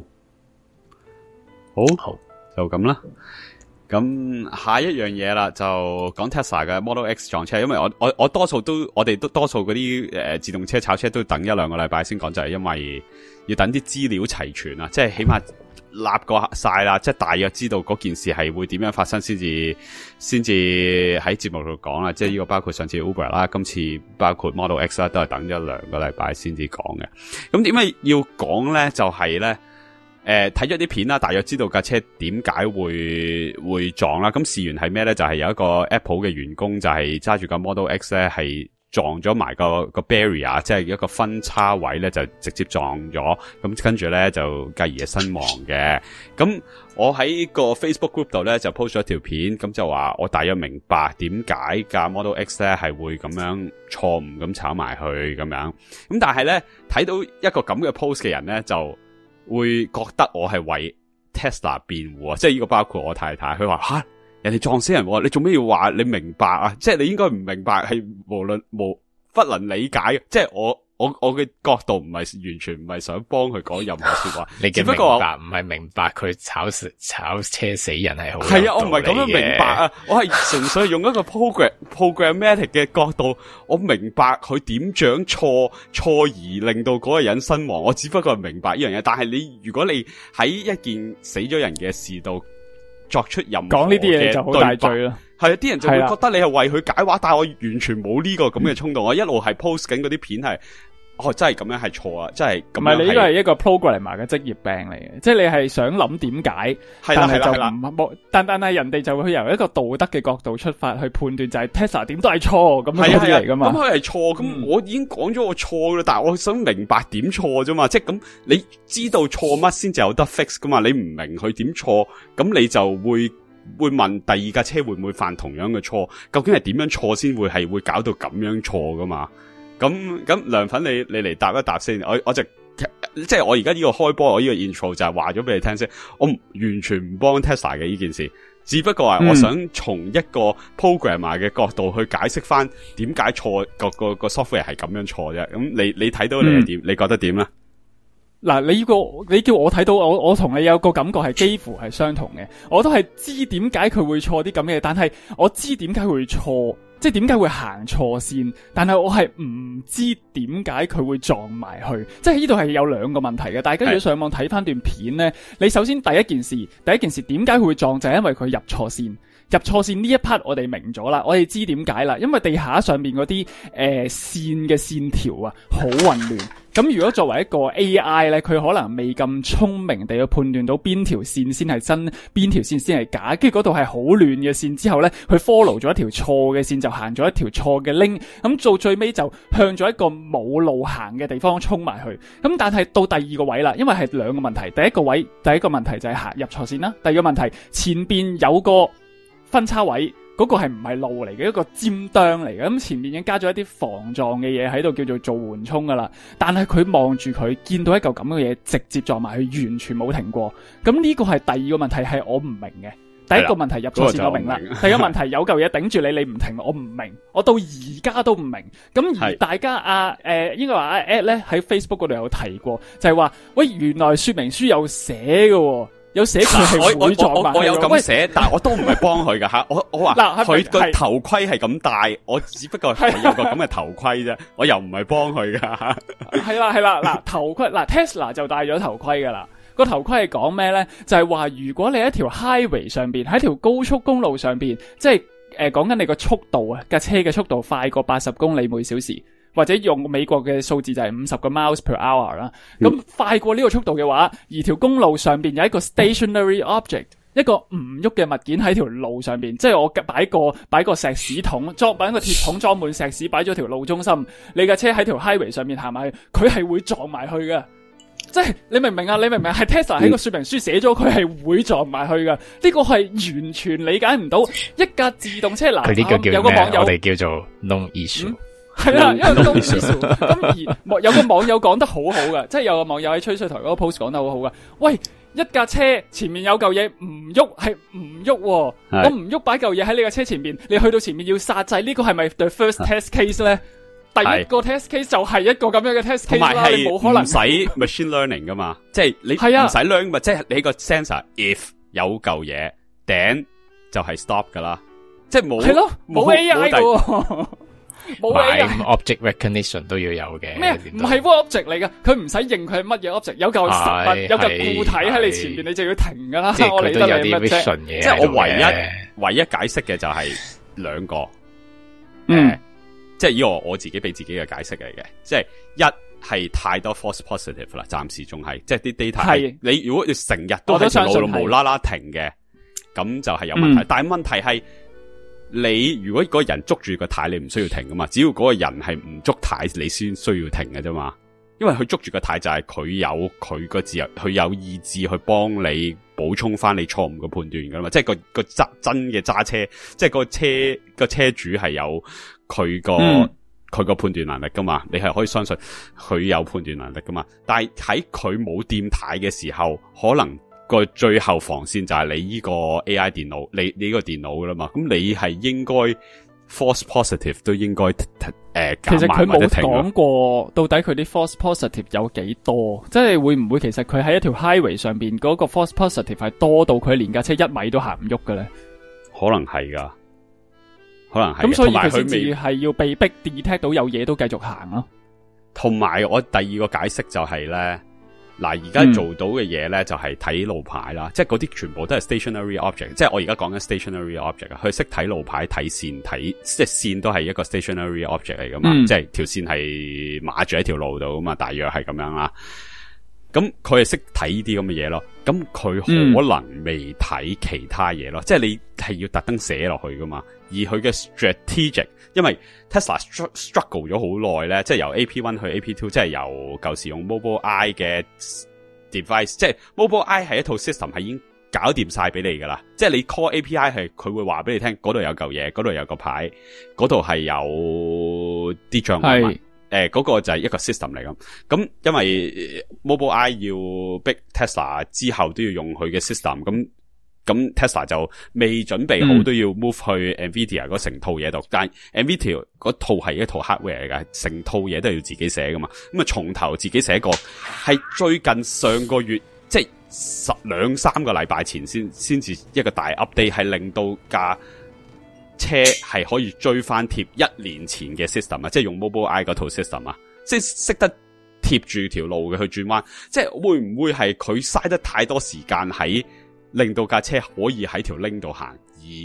Speaker 3: 就咁啦。咁下一樣嘢啦，就講 Tesla 嘅 Model X 撞車，因為我多數我哋都多數嗰啲自動車炒車都等1-2個禮拜先講，就係因為要等啲資料齊全啊，即係起碼。立過晒啦，即係大約知道嗰件事係會點樣發生，先至喺節目度講啦。即係呢個包括上次 Uber 啦，今次包括 Model X 啦，都係等咗2個禮拜先至講嘅。咁點解要講咧？就係咧，睇咗啲片啦，大約知道架車點解會撞啦。咁事緣係咩咧？就係有一個 Apple 嘅員工就係揸住架 Model X 咧係。撞咗埋個 barrier， 即係一個分叉位咧，就直接撞咗，咁跟住咧就繼而係身亡嘅。咁我喺個 Facebook group 度咧就 post 咗條片，咁就話我大約明白點解架 Model X 咧係會咁樣錯誤咁炒埋去咁樣。咁但係咧睇到一個咁嘅 post 嘅人咧，就會覺得我係為 Tesla 辯護啊！即係呢個包括我太太，佢話吓。人哋撞死人，你做咩要話你明白啊？即係你應該唔明白，係不能理解。即係我嘅角度唔係完全唔係想幫佢講任何說話。
Speaker 2: 你嘅明白唔係明白佢炒車死人係好係啊？
Speaker 3: 我唔係咁樣明白啊！我係純粹用一個 programmatic 嘅角度，我明白佢點樣錯而令到嗰個人身亡。我只不過係明白呢樣嘢。但係如果你喺一件死咗人嘅事度。作出任何
Speaker 5: 講呢啲嘢就好大罪啦，
Speaker 3: 係啊！啲人就會覺得你係為佢解話，但係我完全冇呢個咁嘅衝動。我一路係 post 緊嗰啲片係，真係咁樣係錯啊！真係咁樣。唔係你呢個係
Speaker 5: 一個 programmer 嘅職業病嚟嘅，即係你係想諗點解，但係就唔冇，但係人哋就會由一個道德嘅角度出發去判斷，就係 Tesla 點都係錯咁樣啲嚟噶嘛。咁
Speaker 3: 佢係錯，咁我已經講咗我錯啦，但係我想明白點錯啫嘛。即係咁，你知道錯乜先至有得 fix 噶嘛？你唔明佢點錯，咁你就會問第二架車會唔會犯同樣嘅錯？究竟係點樣錯先會搞到咁樣錯噶嘛？咁梁粉你嚟答一答先，我就即係我而家呢個開波，我呢個 intro 就係話咗俾你聽先，我完全唔幫 Tesla 嘅呢件事，只不過係我想從一個 programmer 嘅角度去解釋翻點解錯個 software 係咁樣錯啫。咁你睇到你係點？你覺得點咧？
Speaker 5: 嗱，你叫我睇到我同你有個感覺係幾乎係相同嘅，我都係知點解佢會錯啲咁嘅嘢，但係我知點解會錯，即係點解會行錯線，但係我係唔知點解佢會撞埋去，即係呢度係有兩個問題嘅。大家如果上網睇翻段片呢，你首先第一件事點解佢會撞，就係因為佢入錯線。 入錯線呢一 part 我哋明咗啦，我哋知點解啦，因為地下上面嗰啲線嘅線條啊好混亂。咁如果作為一個 AI 咧，佢可能未咁聰明地去判斷到邊條線先係真，邊條線先係假，跟住嗰度係好亂嘅線之後咧，佢 follow 咗一條錯嘅線，就行咗一條錯嘅 link， 咁到最尾就向咗一個冇路行嘅地方衝埋去。咁但係到第二個位啦，因為係兩個問題，第一個問題就係行入錯線啦，第二個問題前邊有個分叉位。嗰個係唔係路嚟嘅，一個尖端嚟嘅，咁前面已經加咗一啲防撞嘅嘢喺度，叫做做緩衝噶啦。但係佢望住佢，見到一嚿咁嘅嘢，直接撞埋去，完全冇停過。咁呢個係第二個問題，係我唔明嘅。第一個問題入錯線我明啦，第二個問題有嚿嘢頂住你唔停，我唔明，我到而家都唔明。咁而大家應該話阿 Ed 咧喺 Facebook 嗰度有提過，就係話喂，原來說明書有寫嘅。有寫佢係會撞埋，
Speaker 3: 我有咁寫，但係我都唔係幫佢噶吓。我話佢個頭盔係咁戴，我只不過係有個咁嘅頭盔啫，我又唔係幫佢噶。
Speaker 5: 係啦，嗱頭盔，嗱 Tesla 就戴咗頭盔噶啦。個頭盔係講咩咧？就係話如果你喺條 highway 上邊，喺條高速公路上邊，即係講緊你個速度啊，架車嘅速度快過80公里每小時。或者用美國嘅數字就係50個 miles per hour 啦，咁快過呢個速度嘅話，而條公路上邊有一個 stationary object， 一個唔喐嘅物件喺條路上邊，即係我擺個石屎桶，擺個鐵桶裝滿石屎，擺咗條路中心，你架車喺條 highway 上面行埋去，佢係會撞埋去嘅。即係你明唔明啊？你明唔明？係 Tesla 喺個說明書寫咗佢係會撞埋去噶，呢個係完全理解唔到。一架自動車嗱，
Speaker 2: 佢呢個叫
Speaker 5: 有個網友
Speaker 2: 我哋叫做 non issue。
Speaker 5: 係啦，因為都唔知咁而有個網友講得好好噶，即係有個網友喺吹水台嗰個 post 講得好好噶。喂，一架車前面有嚿嘢唔喐係唔喐，我唔喐擺嚿嘢喺你架車前面，你去到前面要剎掣，呢個係咪 the first test case 咧？第一個 test case 就係一個咁樣嘅 test case 啦，你冇可能
Speaker 3: 唔使 machine learning 噶嘛，即係你唔使 learn 嘛，即係你個 sensor if 有嚿嘢頂就係 stop 噶啦，即係冇
Speaker 5: 係咯，冇 AI 噶。冇嘢
Speaker 2: object recognition 都要有嘅。
Speaker 5: 咩？唔係 object 嚟噶，佢唔使認佢係乜嘢 object， 有嚿實物，有嚿固體喺你前邊，你就要停噶啦。
Speaker 2: 即係佢都有啲 vision
Speaker 3: 嘅。即係我唯一解釋嘅就係兩個，即係以我自己俾自己嘅解釋嚟嘅。即係一係太多 false positive 啦，暫時仲係，即係啲 data 係你如果要成日都喺條路度無啦啦停嘅，咁就係有問題。但係問題係。你如果嗰個人捉住個軚，你唔需要停噶嘛？只要嗰個人係唔捉軚，你先需要停嘅啫嘛。因為佢捉住個軚就係佢有佢個自由，佢有意志去幫你補充翻你錯誤嘅判斷噶嘛。即係個真嘅揸車，即係個車主係有佢個判斷能力噶嘛。你係可以相信佢有判斷能力噶嘛。但係喺佢冇掂軚嘅時候，可能。個最後防線就係你呢個 AI 電腦，你呢個電腦噶啦嘛，咁你係應該 false positive 都應該
Speaker 5: 其實佢冇講過到底佢啲 false positive 有幾多，即係會唔會其實佢喺一條 highway 上邊嗰個 false positive 係多到佢連架車1米都行唔喐嘅咧？
Speaker 3: 可能係噶，可能係。
Speaker 5: 咁所以佢先至係要被逼 detect 到有嘢都繼續行咯。
Speaker 3: 同埋我第二個解釋就係咧。嗱，而家做到嘅嘢咧，就係睇路牌啦，即係嗰啲全部都係 stationary object， 即係我而家講緊 stationary object 啊，佢識睇路牌、睇線、即係線都係一個 stationary object 嚟噶嘛，即係條線係碼住喺條路度噶嘛，大約係咁樣啦。咁佢係識睇呢啲咁嘅嘢咯，咁佢可能未睇其他嘢咯，即係你係要特登寫落去噶嘛。而佢嘅 strategic， 因為 Tesla struggle 咗好耐咧，即係由 AP1 去 AP2， 即係由舊時用 Mobileye 嘅 device， 即係 Mobileye 係一套 system 係已經搞掂晒俾你噶啦，即係你 call API 係佢會話俾你聽，嗰度有嚿嘢，嗰度有個牌，嗰度係有啲障礙物。嗰個就係一個 system 嚟咁，因為 Mobileye 要逼 Tesla 之後都要用佢嘅 system，咁 Tesla 就未準備好，都要 move 去 Nvidia 嗰成套嘢度，但係 Nvidia 嗰套係一套 hardware 嚟嘅，成套嘢都係要自己寫噶嘛，咁啊從頭自己寫過，係最近上個月，即係2-3個禮拜前先至一個大 update， 係令到架車係可以追翻貼1年前嘅 system 啊，即係用 Mobileye 嗰套 system 啊，即係識得貼住條路嘅去轉彎，即係會唔會係佢嘥得太多時間喺令到架車可以喺條 link 度行，而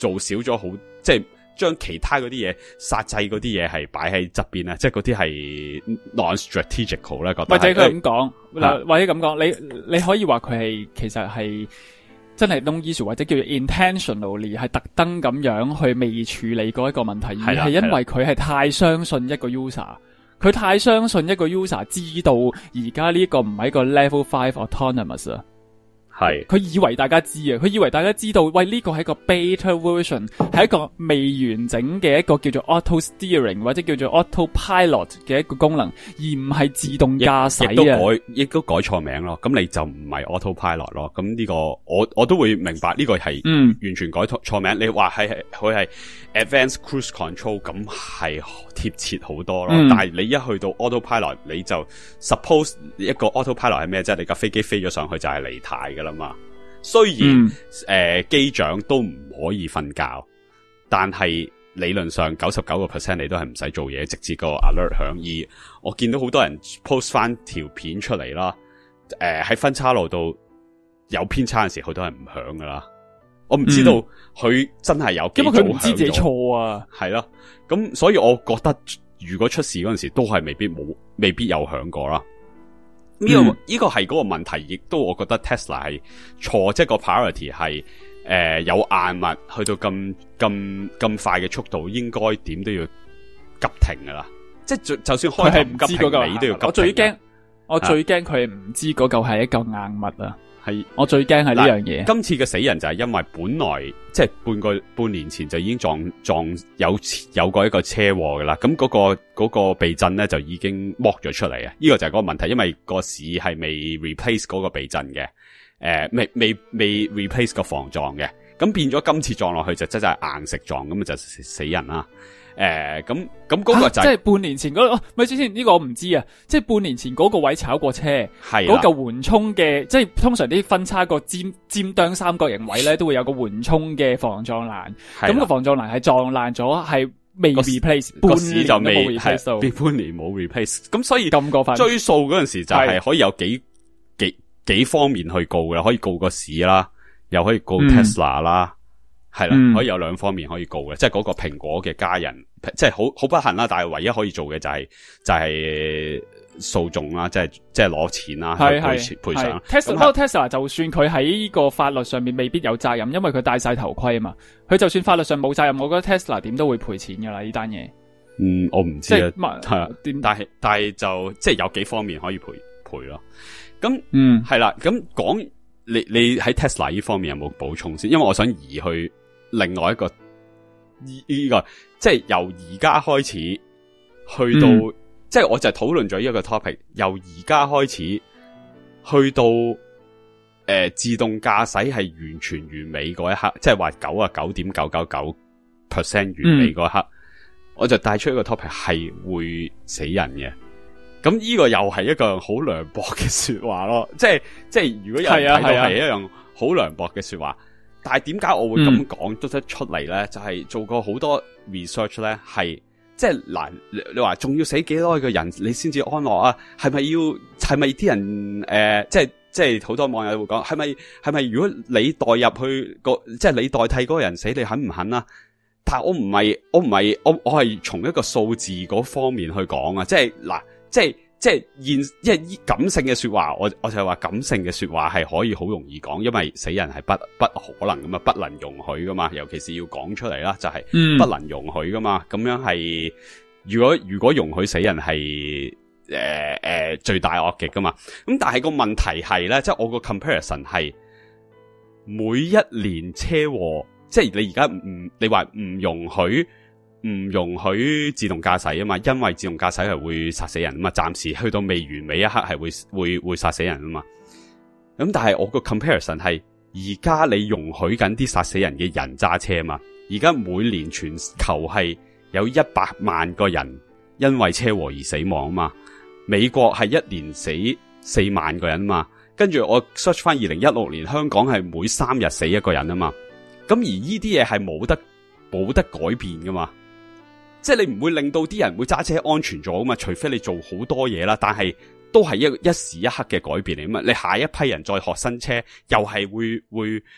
Speaker 3: 做少咗好，即係將其他嗰啲嘢殺制嗰啲嘢係擺喺側邊啊，即係嗰啲係 non-strategical 咧，覺得
Speaker 5: 或者佢咁講嗱，或者咁講，你可以話佢係其實係真係 known issue 或者叫做 intentionally 係特登咁樣去未處理過一個問題，而係因為佢係太相信一個 user。佢太相信一個 user 知道而家呢個唔係一個 level 5 autonomous 啊，係佢以為大家知啊，佢以為大家知道，喂呢個係一個 beta version， 係一個未完整嘅一個叫做 auto steering 或者叫做 autopilot 嘅一個功能，而唔係自動駕駛啊，
Speaker 3: 亦都改錯名咯，咁你就唔係 autopilot 咯，咁呢個我都會明白呢個係完全改錯名，你話係佢係 advanced cruise control 咁係貼切好多咯，但係你一去到 autopilot 你就 suppose 一個 autopilot 係咩啫？你架飛機飛咗上去就係離態噶啦嘛。雖然機長都唔可以瞓覺，但係理論上 99% 你都係唔使做嘢，直至個 alert 響。而我見到好多人 post 翻條片出嚟啦，喺分岔路度有偏差嘅時候，佢都係唔響噶啦。我唔知道佢真係有幾早響咗，因為佢唔知自己錯啊。係咯，咁所以我覺得如果出事嗰陣時，都係未必有響過啦。呢個係嗰個問題，亦都我覺得 Tesla 係錯，即係個 priority 係有硬物去到咁快嘅速度，應該點都要急停噶啦。即係就算開係唔急停，你都要急停。
Speaker 5: 我最驚佢唔知嗰嚿係一嚿硬物啊！係我最驚係呢樣嘢。
Speaker 3: 今次嘅死人就係因為本來即係半年前就已經撞有過一個車禍噶啦，咁嗰個避震咧就已經剝咗出嚟啊！呢個就係嗰個問題，因為個市係未 replace 嗰個避震嘅，未 replace 個防撞嘅，咁變咗今次撞落去就真係硬食撞，咁就死人啦。咁嗰個就係、
Speaker 5: 即係半年前嗰個，咪先呢個我唔知啊。即係半年前嗰個位炒過車，係嗰嚿緩衝嘅，即係通常啲分叉個尖端三角形位咧，都會有個緩衝嘅防撞欄。咁個防撞欄係撞爛咗，係未 replace， 半年就未 replace 到，
Speaker 3: 半年冇 replace。咁所以
Speaker 5: 咁過分
Speaker 3: 追溯嗰陣時就係可以有幾方面去告嘅，可以告個市啦，又可以告 Tesla 啦。係啦，可以有兩方面可以告嘅，即係嗰個蘋果嘅家人，即係好不幸啦，但係唯一可以做嘅就係訴訟啦，即係攞錢啦，去賠償。
Speaker 5: Tesla 就算佢喺呢個法律上面未必有責任，因為佢戴晒頭盔啊嘛，佢就算法律上冇責任，我覺得 Tesla 點都會賠錢噶啦呢單嘢。
Speaker 3: 我唔知啊，係啊，但係就即係有幾方面可以賠咯。咁係啦，咁講你喺 Tesla 呢方面有冇補充先？因為我想移去另外一個呢個，即係由而家開始去到，即係我就討論咗一個 topic， 由而家開始去到自動駕駛係完全完美嗰一刻，即係話99.999% 完美嗰一刻，我就帶出一個 topic 係會死人嘅。咁呢個又係一個好涼薄嘅說話咯，即係如果有人睇到係一樣好涼薄嘅說話。但係點解我會咁講都得出嚟咧？就係做過好多 research 咧，係即係嗱，你話仲要死幾多個人你先至安樂啊？係咪啲人即係好多網友會講，係咪如果你代入去即係你代替嗰個人死，你肯唔肯啊？但係我唔係我係從一個數字嗰方面去講啊，即係嗱，即係因為感性嘅說話，我就係話感性嘅說話係可以好容易講，因為死人係不可能噶嘛，不能容許噶嘛，尤其是要講出嚟啦，就係不能容許噶嘛。咁樣係如果容許死人係罪大惡極噶嘛。咁但係個問題係咧，即係我個 comparison 係每一年車禍，即係你而家你話唔容許自動駕駛啊嘛，因為自動駕駛係會殺死人啊嘛，暫時去到未完美一刻係會殺死人啊嘛。咁但係我個 comparison 係而家你容許緊啲殺死人嘅人揸車啊嘛，而家每年全球係有100萬個人因為車禍而死亡啊嘛，美國係一年死4萬個人啊嘛，跟住我 search 翻2016年香港係每3日死一個人啊嘛，咁而呢啲嘢係冇得改變噶嘛。即係你唔會令到啲人會揸車安全咗噶嘛，除非你做好多嘢啦。但係都係一時一刻嘅改變嚟嘛。你下一批人再學新車，又係會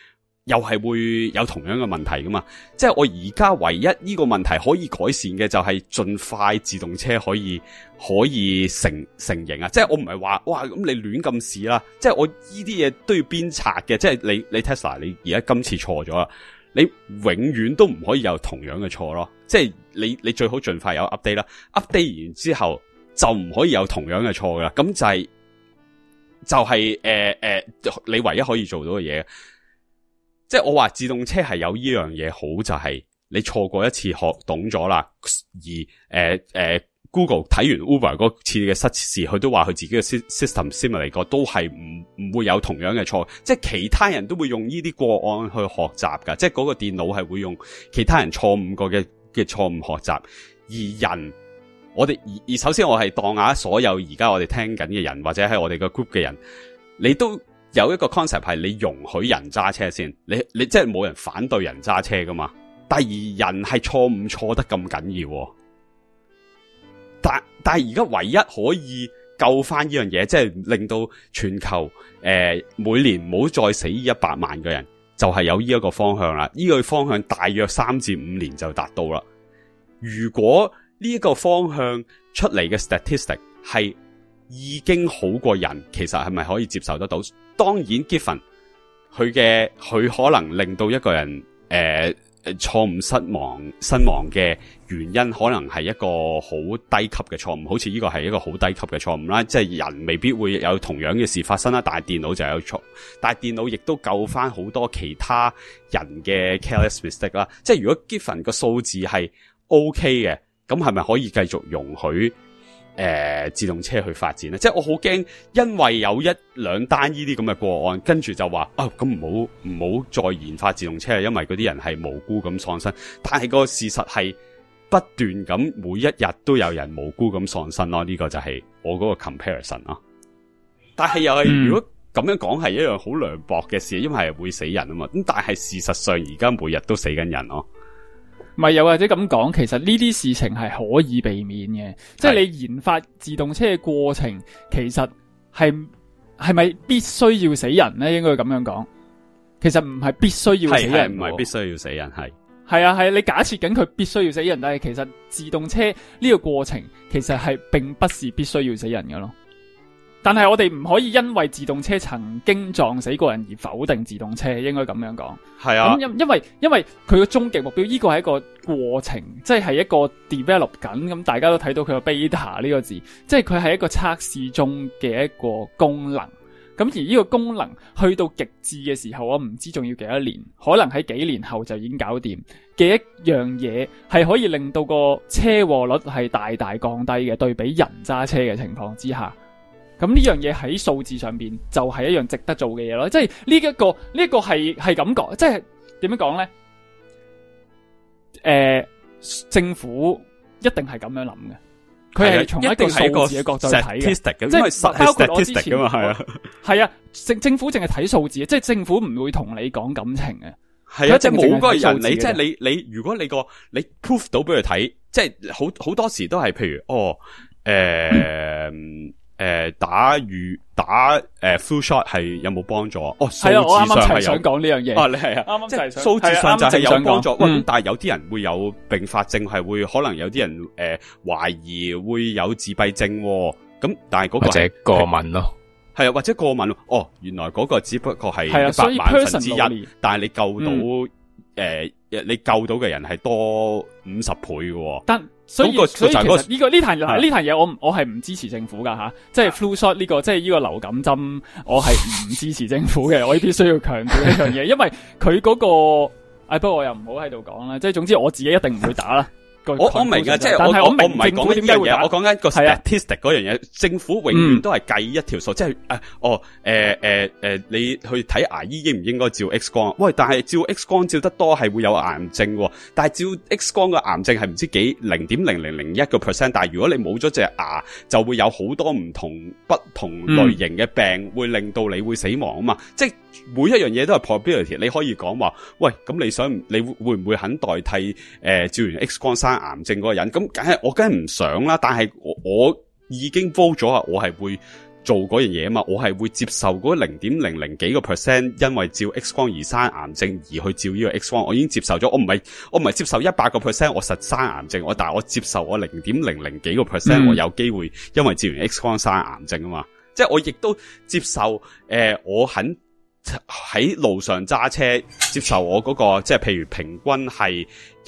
Speaker 3: 又係會有同樣嘅問題噶嘛？即係我而家唯一呢個問題可以改善嘅就係盡快自動車可以成型啊！即係我唔係話哇咁你亂咁試啦，即係我呢啲嘢都要鞭策嘅。即係你 Tesla 你而家今次錯咗啦，你永遠都唔可以有同樣嘅錯咯。即係你最好盡快有 update 啦 ，update 完之後就唔可以有同樣嘅錯噶啦。咁就係你唯一可以做到嘅嘢。即係我話自動車係有呢樣嘢好，就係你錯過一次學懂咗啦，而Google 睇完 Uber 嗰次嘅失事，佢都話佢自己嘅 system simulate 過都係唔會有同樣嘅錯，即係其他人都會用呢啲個案去學習噶，即係嗰個電腦係會用其他人錯誤過嘅錯誤學習，而人我哋而首先我係當下所有而家我哋聽緊嘅人或者係我哋個 group 嘅人，你都有一個 concept 係你容許人揸車先，你即係冇人反對人揸車噶嘛。第二人係錯誤錯得咁緊要，但係而家唯一可以救翻呢樣嘢，即係令到全球每年唔好再死100萬個人，就係有呢一個方向啦。呢個方向大約3至5年就達到啦。如果呢一個方向出嚟嘅 statistic 係已經好過人，其實係咪可以接受得到？當然 given 佢可能令到一個人錯誤身亡嘅原因，可能係一個好低級嘅錯誤，好似呢個係一個好低級嘅錯誤啦。即係人未必會有同樣嘅事發生啦，但係電腦就有錯，但係電腦亦都救翻好多其他人嘅 careless mistake 啦。即係如果 given 個數字係 OK 嘅，咁係咪可以繼續容許自動車去發展咧？即係我好驚，因為有1-2單呢啲咁嘅個案，跟住就話咁唔好再研發自動車，因為嗰啲人係無辜咁喪生。但係個事實係不斷咁，每一日都有人無辜咁喪生咯。呢個就係我嗰個 comparison 咯。但係又係如果咁樣講，係一樣好涼薄嘅事，因為係會死人啊嘛。咁但係事實上而家每日都死緊人咯。
Speaker 5: 咪又或者咁講，其實呢啲事情係可以避免嘅，即係你研發自動車嘅過程，其實係咪必須要死人咧？應該咁樣講，其實唔係必須要死人，
Speaker 3: 唔係必須要死人，
Speaker 5: 係啊，係你假設緊佢必須要死人，但係其實自動車呢個過程其實係並不是必須要死人嘅咯。但係我哋唔可以因為自動車曾經撞死過人而否定自動車，應該咁樣講。係啊，咁因為佢個終極目標呢個係一個過程，即係一個 develop 緊，咁大家都睇到佢個 beta 呢個字，即係佢係一個測試中嘅一個功能。咁而呢個功能去到極致嘅時候，我唔知仲要幾多年，可能喺幾年後就已經搞掂嘅一樣嘢，係可以令到個車禍率係大大降低嘅，對比人揸車嘅情況之下。咁呢樣嘢喺數字上邊就係一樣值得做嘅嘢咯，即係呢一個係咁講，即係點樣講咧？政府一定係咁樣諗嘅，佢係從一個數字嘅角度去睇嘅，即係包括我之前係啊，政府淨係睇數字，即係政府唔會同你講感情嘅，
Speaker 3: 係啊，即係冇嗰個人，你即係你如果你 proof 到俾佢睇，即係好多時都係譬如打 flu shot 係有冇幫助？數字上係有。我啱啱想講呢樣嘢。你係啊，啱啱就係數字上就係有幫助。咁但係有啲人會有併發症，係會可能有啲人懷疑會有自閉症。咁但係嗰個或者過敏咯，係啊，或者過敏。原來嗰個只不過係100萬分之一，但係你救到你救到嘅人係多50倍嘅。所以其實呢壇嘢我係唔支持政府噶吓，即係 flu shot 呢個即係呢個流感針，我係唔支持政府嘅，我必須要強調呢樣嘢，因為佢嗰個，不過我又唔好喺度講啦，即係總之我自己一定唔會打啦。我明啊，即係我唔係講緊呢樣嘢，我講緊個 statistic 嗰樣嘢。政府永遠都係計一條數，即係你去睇牙醫應唔應該照 X 光？喂，但係照 X 光照得多係會有癌症，但係照 X 光嘅癌症係唔知幾0.0001%，但係如果你冇咗隻牙，就會有好多不同類型嘅病會令到你會死亡啊嘛。即係每一樣嘢都係 probability， 你可以講話，喂，咁你會唔會肯代替照完 X 光生癌症嗰個人？咁我梗係唔想啦，但係我已經 vote 咗啊，我係會做嗰樣嘢啊嘛，我係會接受嗰0.00幾個 percent 因為照 X 光而生癌症而去照呢個 X 光，我已經接受咗，我唔係接受100個 percent 我實生癌症，但係我接受我0.00幾個 percent 我有機會因為照完 X 光生癌症啊嘛，即係我亦都接受我肯喺路上揸車，接受我嗰個即係譬如平均係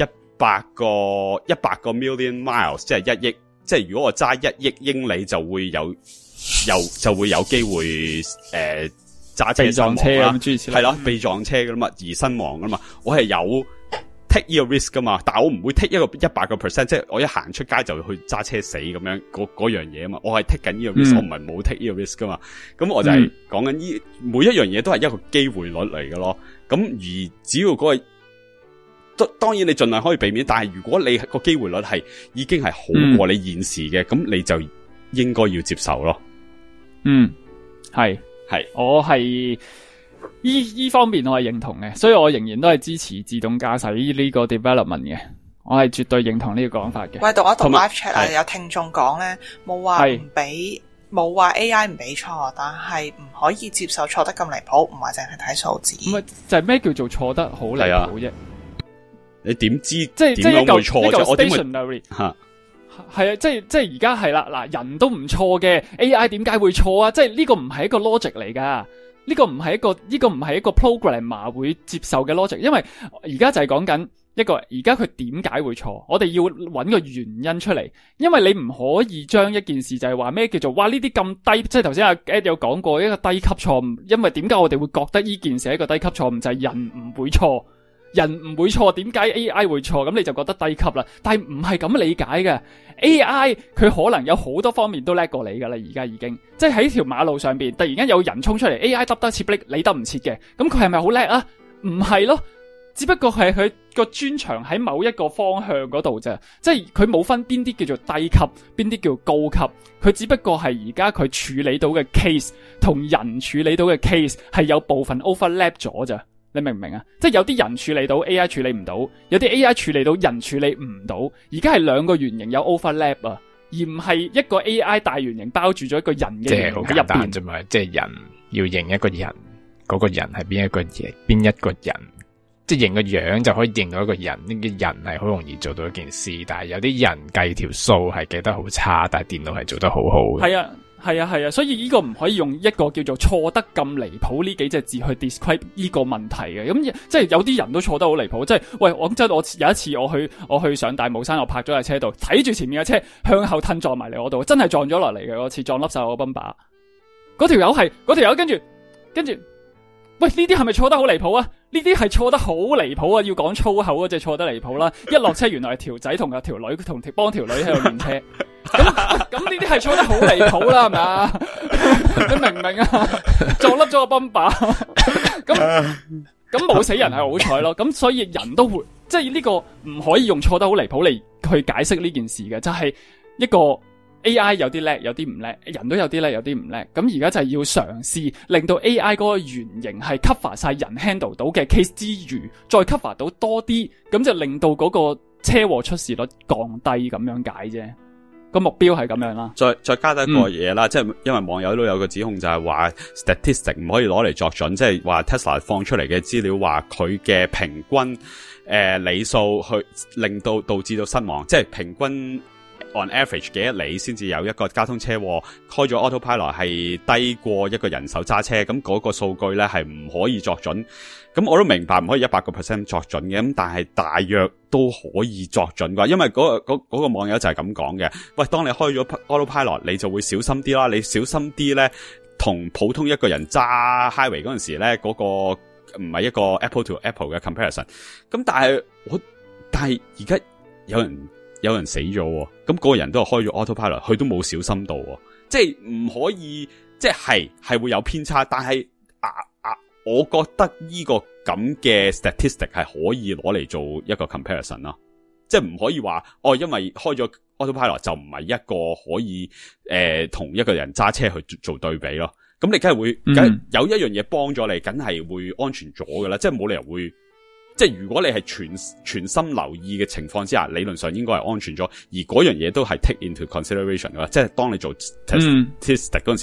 Speaker 3: 100個 million miles， 即係1億，即係如果我揸1億英里就會有機會揸車身亡啦，係啦，被撞車噶啦嘛，而身亡噶嘛，我係有 take 呢個 risk 噶嘛，但係我唔會 take 一個100個 percent， 即係我一行出街就去揸車死咁樣嗰樣嘢啊嘛，我係 take 緊呢個 risk，我唔係冇 take 呢個 risk 噶嘛，咁我就係講緊呢每一樣嘢都係一個機會率嚟嘅咯，咁而只要嗰個當然你盡量可以避免，但係如果你個機會率係已經係好過你現時嘅，咁你就應該要接受咯。
Speaker 5: 係，我係依方面我係認同嘅，所以我仍然都係支持自動駕駛呢個 development 嘅，我係絕對認同呢個講法嘅。
Speaker 4: 喂，讀一讀 live chat 啊，有聽眾講咧，冇話 AI 唔俾錯，但係唔可以接受錯得咁離譜，唔係淨係睇數字。咁
Speaker 5: 就係咩叫做錯得好離譜啫？
Speaker 3: 你點知
Speaker 5: 即係
Speaker 3: 點樣會錯啫？
Speaker 5: 我點會吓？係啊，即係而家係啦，嗱，人都唔錯嘅 AI 點解會錯啊？即係呢個唔係一個 logic 嚟噶，呢個唔係一個 programmer 會接受嘅 logic， 因為而家就係講緊一個而家佢點解會錯，我哋要揾個原因出嚟，因為你唔可以將一件事就係話咩叫做哇呢啲咁低，即係頭先阿 Ed 有講過一個低級錯誤，因為點解我哋會覺得呢件事係一個低級錯誤，就係人唔會錯。人唔會錯，點解 AI 會錯？咁你就覺得低級啦。但係唔係咁理解嘅 AI 佢可能有好多方面都叻過你噶啦。而家已經即係喺條馬路上邊，突然間有人衝出嚟 ，AI 得切逼，你得唔切嘅。咁佢係咪好叻啊？唔係咯，只不過係佢個專長喺某一個方向嗰度啫。即係佢冇分邊啲叫做低級，邊啲叫高級。佢只不過係而家佢處理到嘅 case 同人處理到嘅 case 係有部分 overlap 咗咋。你明唔明啊？即係有啲人處理到 AI 處理唔到，有啲 AI 處理到人處理唔到。而家係兩個原型有 overlap 啊，而唔係一個 AI 大原型包住咗一個人嘅原型喺入邊啫嘛。
Speaker 2: 即係人要認一個人，嗰個人係邊一個嘢，邊一個人，即係認個樣就可以認到一個人。呢個人係好容易做到一件事，但係有啲人計條數係計得好差，但係電腦係做得好好嘅。
Speaker 5: 係啊，所以呢個唔可以用一個叫做錯得咁離譜呢幾隻字去 describe 呢個問題嘅。咁即係有啲人都錯得好離譜，即係喂，我真係我有一次我去上大帽山，我泊咗喺車度，睇住前面嘅車向後褪撞埋嚟我度，真係撞咗落嚟嘅嗰次，撞笠晒我個 bumper。嗰條友跟住，喂，呢啲係咪錯得好離譜啊？呢啲係錯得好離譜啊！要講粗口嗰隻錯得離譜啦！一落車原來係條仔同條女幫條女喺度練車。咁呢啲係錯得好離譜啦，係咪啊？你明唔明啊？撞甩咗個 bumper， 咁冇死人係好彩咯。咁所以人都會，即係呢個唔可以用錯得好離譜嚟去解釋呢件事嘅，就係一個 AI 有啲叻，有啲唔叻，人都有啲叻，有啲唔叻。咁而家就係要嘗試令到 AI 嗰個原型係 cover 晒人 handle 到嘅 case 之餘，再 cover 到多啲，咁就令到嗰個車禍出事率降低咁樣解啫。個目標係咁樣啦，
Speaker 3: 再加多一個嘢啦，即係因為網友都有個指控就係話 statistic 唔可以攞嚟作準，即係話 Tesla 放出嚟嘅資料話佢嘅平均里數去令到導致到身亡，即係平均 on average 幾多里先至有一個交通車禍開咗 autopilot 係低過一個人手揸車，咁嗰個數據咧係唔可以作準。咁我都明白唔可以100% 作準嘅，咁但係大約都可以作準啩，因為嗰個網友就係咁講嘅。喂，當你開咗 autopilot， 你就會小心啲啦，你小心啲咧，同普通一個人揸 highway 嗰陣時咧，嗰個唔係一個 apple to apple 嘅 comparison。咁但係而家有人死咗，咁嗰個人都係開咗 autopilot， 佢都冇小心到，即係唔可以，即係會有偏差，但係我覺得呢個咁嘅 statistic 係可以攞嚟做一個 comparison 啦，即係唔可以話因為開咗 autopilot 就唔係一個可以同一個人揸車去做對比咯。咁你梗係會，有一樣嘢幫咗你，梗係會安全咗噶啦，即係冇理由會，即係如果你係全心留意嘅情況之下，理論上應該係安全咗，而嗰樣嘢都係 take into consideration 噶啦，即係當你做 statistic 嗰陣時。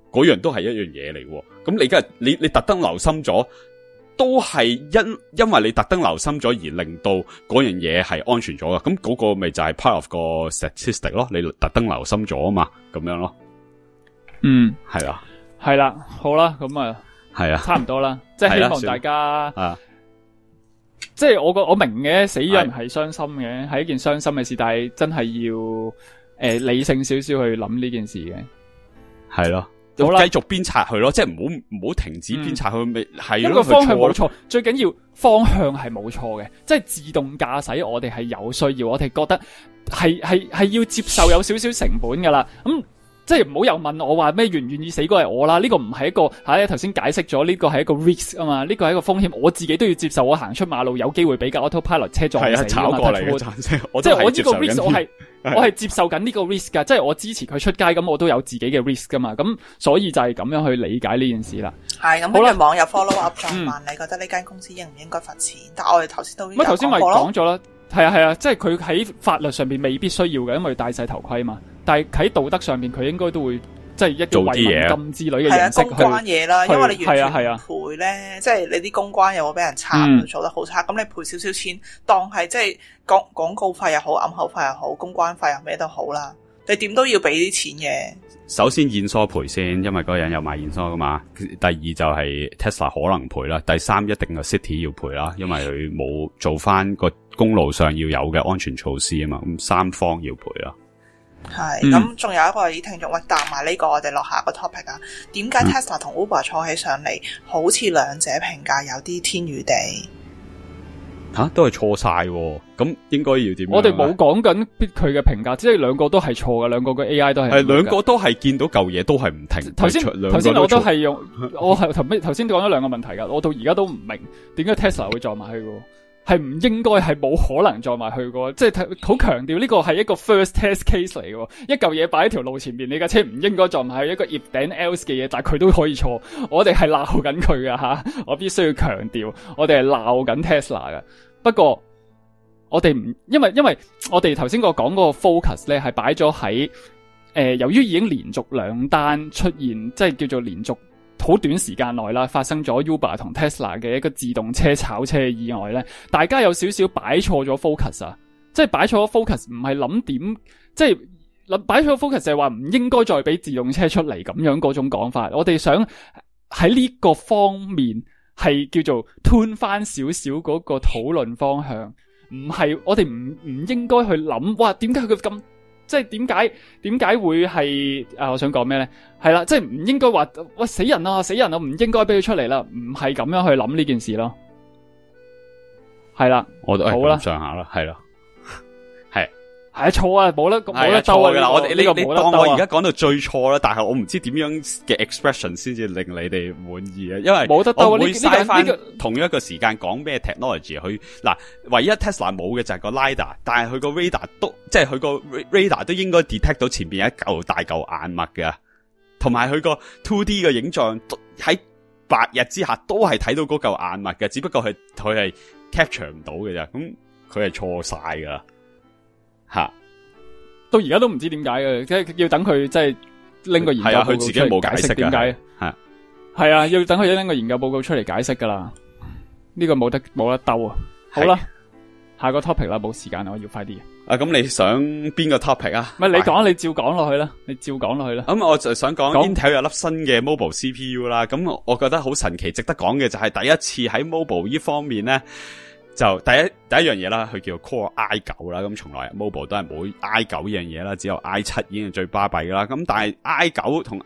Speaker 3: 嗰樣都係一樣嘢嚟喎。咁你而家你特登留心咗，都係因為你特登留心咗而令到嗰樣嘢係安全咗嘅。咁嗰個咪就係 part of 個 statistic 咯，你特登留心咗啊嘛，咁樣咯。係啦，
Speaker 5: 係啦，好啦，咁啊，
Speaker 3: 係啊，
Speaker 5: 差唔多啦，即係希望大家即係我明嘅，死人係傷心嘅，係一件傷心嘅事，但係真係要理性少少去諗呢件事嘅。
Speaker 3: 係咯，
Speaker 5: 好啦，
Speaker 3: 繼續鞭策佢咯，即係唔好停止鞭策佢，咪係
Speaker 5: 一個方向冇錯，最緊要方向係冇錯嘅，即係自動駕駛我哋係有需要，我哋覺得係要接受有少少成本噶啦，咁。即係唔好又問我話咩願唔願意死嗰係我啦，呢個唔係一個頭先解釋咗呢個係一個 risk 啊嘛，呢個係一個風險，我自己都要接受，我行出馬路有機會俾架 autopilot 車撞死
Speaker 3: 炒過嚟嘅，即係我呢個
Speaker 5: risk 我係接受緊呢個 risk 噶，即係我支持佢出街，咁我都有自己嘅 risk 噶嘛，咁所以就係咁樣去理解呢件事啦。
Speaker 4: 係咁，好啦，網友 follow up 再問你覺得呢間公司應唔應該罰錢？但係我哋頭先都
Speaker 5: 頭先咪講咗啦，係啊，即係佢喺法律上邊未必需要嘅，因為戴晒頭盔嘛，但係喺道德上邊佢應該都會。即係一啲違禁之類嘅形式去
Speaker 4: 公關嘢啦，因為你完全唔賠咧，即係你啲公關又會俾人插，做得好差，咁你賠少少錢，當係即係廣告費又好，暗口費又好，公關費又咩都好啦，你點都要俾啲錢嘅。
Speaker 3: 首先驗疏賠先，因為嗰個人有賣驗疏噶嘛。第二就係 Tesla 可能賠啦，第三一定個 City 要賠啦，因為佢冇做翻個公路上要有嘅安全措施啊嘛，咁三方要賠啦。
Speaker 4: 係咁，仲有一個啲聽眾喂，答埋呢個，我哋落下個 topic 啊。點解 Tesla 同 Uber 坐起上嚟，好似兩者評價有啲天與地？
Speaker 3: 都係錯晒，咁應該要點？
Speaker 5: 我哋冇講緊佢嘅評價，即係兩個都係錯嘅，兩個嘅 AI 都係
Speaker 3: 兩個都係見到舊嘢都係唔停。
Speaker 5: 頭先我都係用，我係頭先講咗兩個問題噶，我到而家都唔明點解 Tesla 會撞埋去嘅。係唔應該，係冇可能撞埋去嘅，即係好強調呢個係一個 first test case 嚟嘅，一嚿嘢擺喺條路前面，你架車唔應該撞埋去一個 if then else 嘅嘢，但係佢都可以錯，我哋係鬧緊佢㗎吓，我必須要強調，我哋係鬧緊 Tesla 嘅。不過我哋唔，因為我哋頭先講嗰個 focus 咧係擺咗喺由於已經連續兩單出現，即係叫做連續。好短時間內啦，發生咗 Uber 同 Tesla 嘅一個自動車炒車嘅意外咧，大家有少少擺錯咗 focus 啊，即係擺錯咗 focus，唔係諗點，即係擺錯咗 focus 就係話唔應該再俾自動車出嚟咁樣嗰種講法。我哋想喺呢個方面係叫做 turn 翻少少嗰個討論方向，唔係我哋唔應該去諗，哇點解佢咁？即係點解會係我想講咩咧？係啦，即係唔應該話喂死人啊，唔應該俾佢出嚟啦，唔係咁樣去諗呢件事咯。係啦，
Speaker 3: 我都係
Speaker 5: 好啦，
Speaker 3: 上下啦，係咯，
Speaker 5: 係錯啊，冇得兜啊
Speaker 3: 噶啦。我哋你當我而家講到最錯啦，但係我唔知點樣嘅 expression 先至令你哋滿意啊，因為
Speaker 5: 冇得兜啊，
Speaker 3: 我會嘥翻同一個時間講咩 technology 去嗱，唯一 Tesla 冇嘅就係個 lidar， 但係佢個 radar 都即係佢個 radar 都應該 detect 到前邊有一嚿大嚿硬物嘅，同埋佢個 2D 嘅影像喺白日之下都係睇到嗰嚿硬物嘅，只不過佢係 capture 唔到嘅啫，咁佢係錯晒噶啦。吓，
Speaker 5: 到而家都唔知點解嘅，即係要等佢即係拎個研究報告
Speaker 3: 佢自己冇解釋
Speaker 5: 點解係啊，要等佢拎個研究報告出嚟解釋噶啦。呢個冇得兜啊。好啦，下個 topic 啦，冇時間啦，我要快啲。
Speaker 3: 咁你想邊個 topic 啊？
Speaker 5: 唔係你講，你照講落去啦，咁
Speaker 3: 我就想講 Intel 有粒新嘅 mobile CPU 啦。咁我覺得好神奇，值得講嘅就係第一次喺 mobile 呢方面咧。就第一樣嘢啦，佢叫 Core i9 啦，咁從來 mobile 都係冇 i9 呢樣嘢啦，只有 i7 已經係最巴閉噶啦。咁但係 i9 同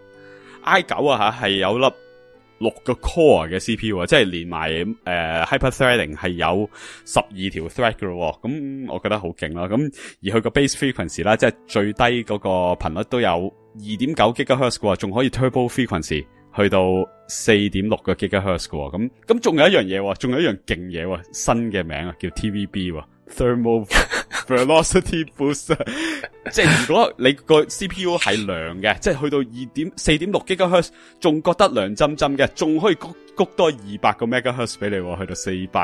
Speaker 3: i9 啊吓係有粒6個 core 嘅 CPU 啊，即係連埋hyperthreading 係有12條 thread 噶咯。咁我覺得好勁啦。咁而佢個 base frequency 啦，即係最低嗰個頻率都有 2.9 GHz 嘅，仲可以 turbo frequency。去到 4.6 個 gigahertz 嘅，咁仲有一樣嘢，仲有一樣勁嘢，新嘅名啊，叫 TVB Thermal Velocity Boost。即係如果你個 CPU 係涼嘅，即係去到4.6 gigahertz，仲覺得涼浸浸嘅，仲可以高谷多200個 megahertz 俾你，去到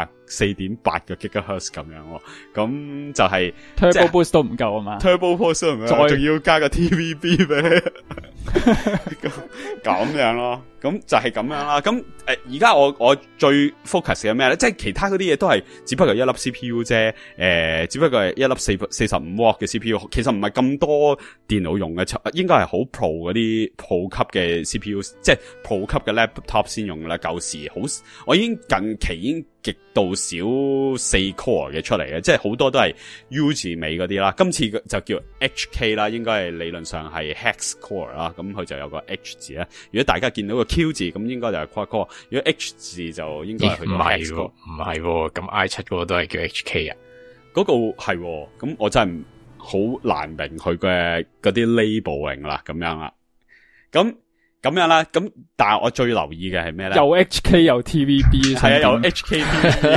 Speaker 3: 4.8個 gigahertz 咁樣，咁就係
Speaker 5: Turbo Boost 都唔夠啊嘛
Speaker 3: ，Turbo Boost 唔夠，仲要加個 TVB 俾你，咁樣咯，咁就係咁樣啦。咁而家我最 focus 嘅咩咧？即係其他嗰啲嘢都係只不過一粒 CPU 啫，只不過係一粒45 W 嘅 CPU， 其實唔係咁多電腦用嘅，應該係好 Pro 嗰啲 Pro 級嘅 CPU， 即係 Pro 級嘅 laptop 先用啦。舊時我已經近期已經極度少4 core 嘅出嚟嘅，即係好多都係 U 字尾嗰啲啦。今次就叫 HK 啦，應該係理論上係 Hex Core 啦，咁佢就有個 H 字啦。如果大家見到個 Q 字，咁應該就係 Quad Core；如果 H 字就應該係去到 Hex Core。
Speaker 2: 唔係喎，咁 I7 嗰個都係叫 HK 啊？
Speaker 3: 嗰個係喎，咁我真係好難明佢嘅嗰啲 labeling 啦，咁樣啦，咁樣啦，咁但係我最留意嘅係咩咧？
Speaker 5: 有 HK 有 TVB，
Speaker 3: 係啊，有 HK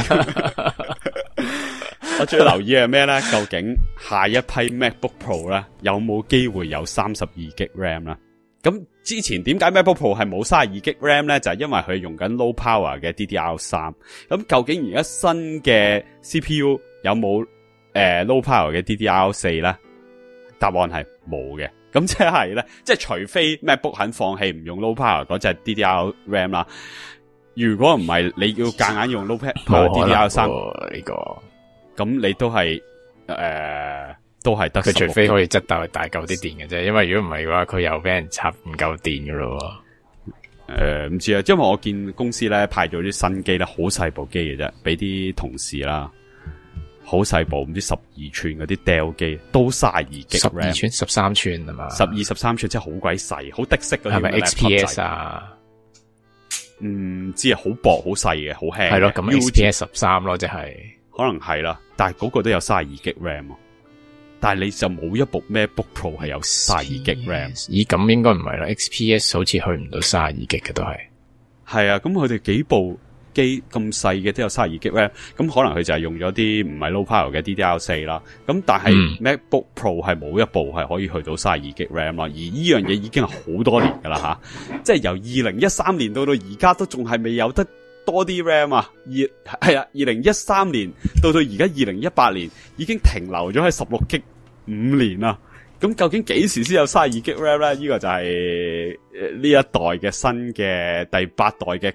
Speaker 3: TVB。我最留意係咩咧？究竟下一批 MacBook Pro 咧有冇機會有32GB RAM 啦？咁之前點解 MacBook Pro 係冇32GB RAM 咧？就係因為佢用緊 low power 嘅 DDR3。咁究竟而家新嘅 CPU 有冇low power 嘅 DDR4 咧？答案係冇嘅。咁即係咧，即係除非 MacBook 肯放棄唔用 low power 嗰隻 DDR RAM 啦，如果唔係你要夾硬用 low power DDR3
Speaker 2: 呢個，
Speaker 3: 咁你都係都係得。
Speaker 2: 佢除非可以執大嚿啲電嘅啫，因為如果唔係嘅話，佢又俾人插唔夠電噶咯。
Speaker 3: 唔知啊，因為我見公司咧派咗啲新機咧，好細部機嘅啫，俾啲同事啦。好細部，唔知12寸嗰啲 Dell 機都32GB RAM，
Speaker 2: 12寸13寸係嘛
Speaker 3: ？12、13寸真係好鬼細，好的式嗰啲。
Speaker 2: 係咪 XPS 啊？
Speaker 3: 唔知啊，好薄好細嘅，好輕。
Speaker 2: 係咯，咁 XPS 13咯，即係
Speaker 3: 可能係啦，但係嗰個都有32GB RAM，但係你就冇一部 MacBook Pro 係有32GB RAM。
Speaker 2: 咦，咁應該唔係啦 ，XPS 好似去唔到32GB嘅都係。
Speaker 3: 係啊，咁佢哋幾部機咁細嘅都有32GB RAM，咁可能佢就係用咗啲唔係 low power 嘅 DDR4 啦。咁但係 MacBook Pro 係冇一部係可以去到32GB RAM 啦，而呢樣嘢已經係好多年噶啦吓，即係由2013年到而家都仲係未有得多啲 RAM 啊。係啊，2013年到而家2018年已經停留咗喺16GB 5年啦。咁究竟幾時先有32GB RAM 咧？呢個就係呢一代嘅新嘅第8代嘅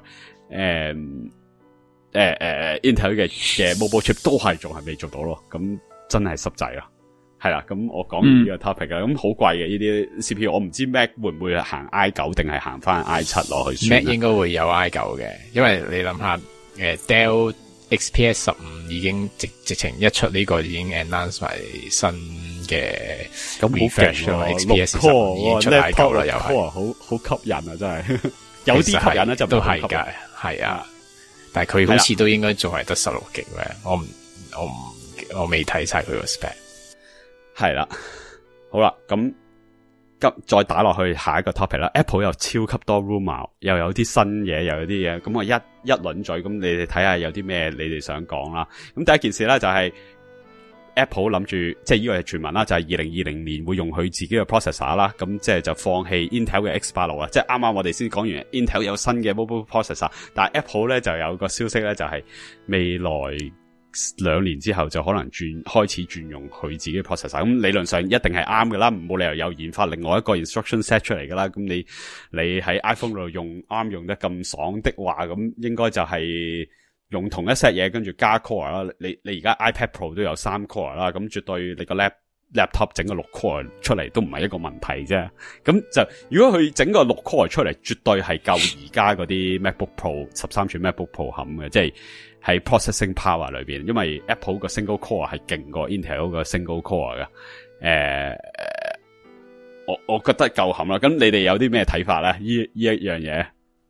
Speaker 3: Core。Intel 嘅 mobile chip 都係仲係未做到咯，咁真係濕滯啦，係啦，咁我講完呢個 topic 啦，咁好貴嘅呢啲 CPU， 我唔知 Mac 會唔會行 i9 定係行翻 i7 落去算。
Speaker 2: Mac 應該會有 i9 嘅，因為你諗下，Dell XPS 15已經直情一出呢個已經 announce 埋新嘅，
Speaker 3: 咁好勁咯
Speaker 2: ，XPS 15已經出 i9 啦，又係
Speaker 3: 好吸引啊，真係有啲吸引啦，就
Speaker 2: 都係噶，係啊。但係佢好似都應該仲係得16GB嘅，我未睇晒佢個 spec。係
Speaker 3: 啦，好啦，咁再打落去下一個 topic 啦。Apple 有超級多 rumor， 又有啲新嘢，又有啲嘢，咁我一輪嘴，咁你哋睇下有啲咩你哋想講啦。咁第一件事咧就係 Apple 諗住，即係呢個係傳聞啦，就係2020年會用佢自己嘅 processor 啦，咁即係就放棄 Intel 嘅 X86 啊，即係啱啱我哋先講完 Intel 有新嘅 mobile processor， 但係 Apple 咧就有個消息咧就係未來2年之後就可能開始轉用佢自己嘅 processor， 咁理論上一定係啱噶啦，冇理由有研發另外一個 instruction set 出嚟噶啦，咁你喺 iPhone 度用啱用得咁爽的話，咁應該就係用同一 set 嘢，跟住加 core 啦。你而家 iPad Pro 都有3 core 啦，咁絕對你個 laptop 整個6 core 出嚟都唔係一個問題啫。咁就如果佢整個6 core 出嚟，絕對係夠而家嗰啲 MacBook Pro 13寸 MacBook Pro 冚嘅，即係喺 processing power 裏邊，因為 Apple 個 single core 係勁過 Intel 個 single core 嘅。我覺得夠冚啦。咁你哋有啲咩睇法咧？呢一樣嘢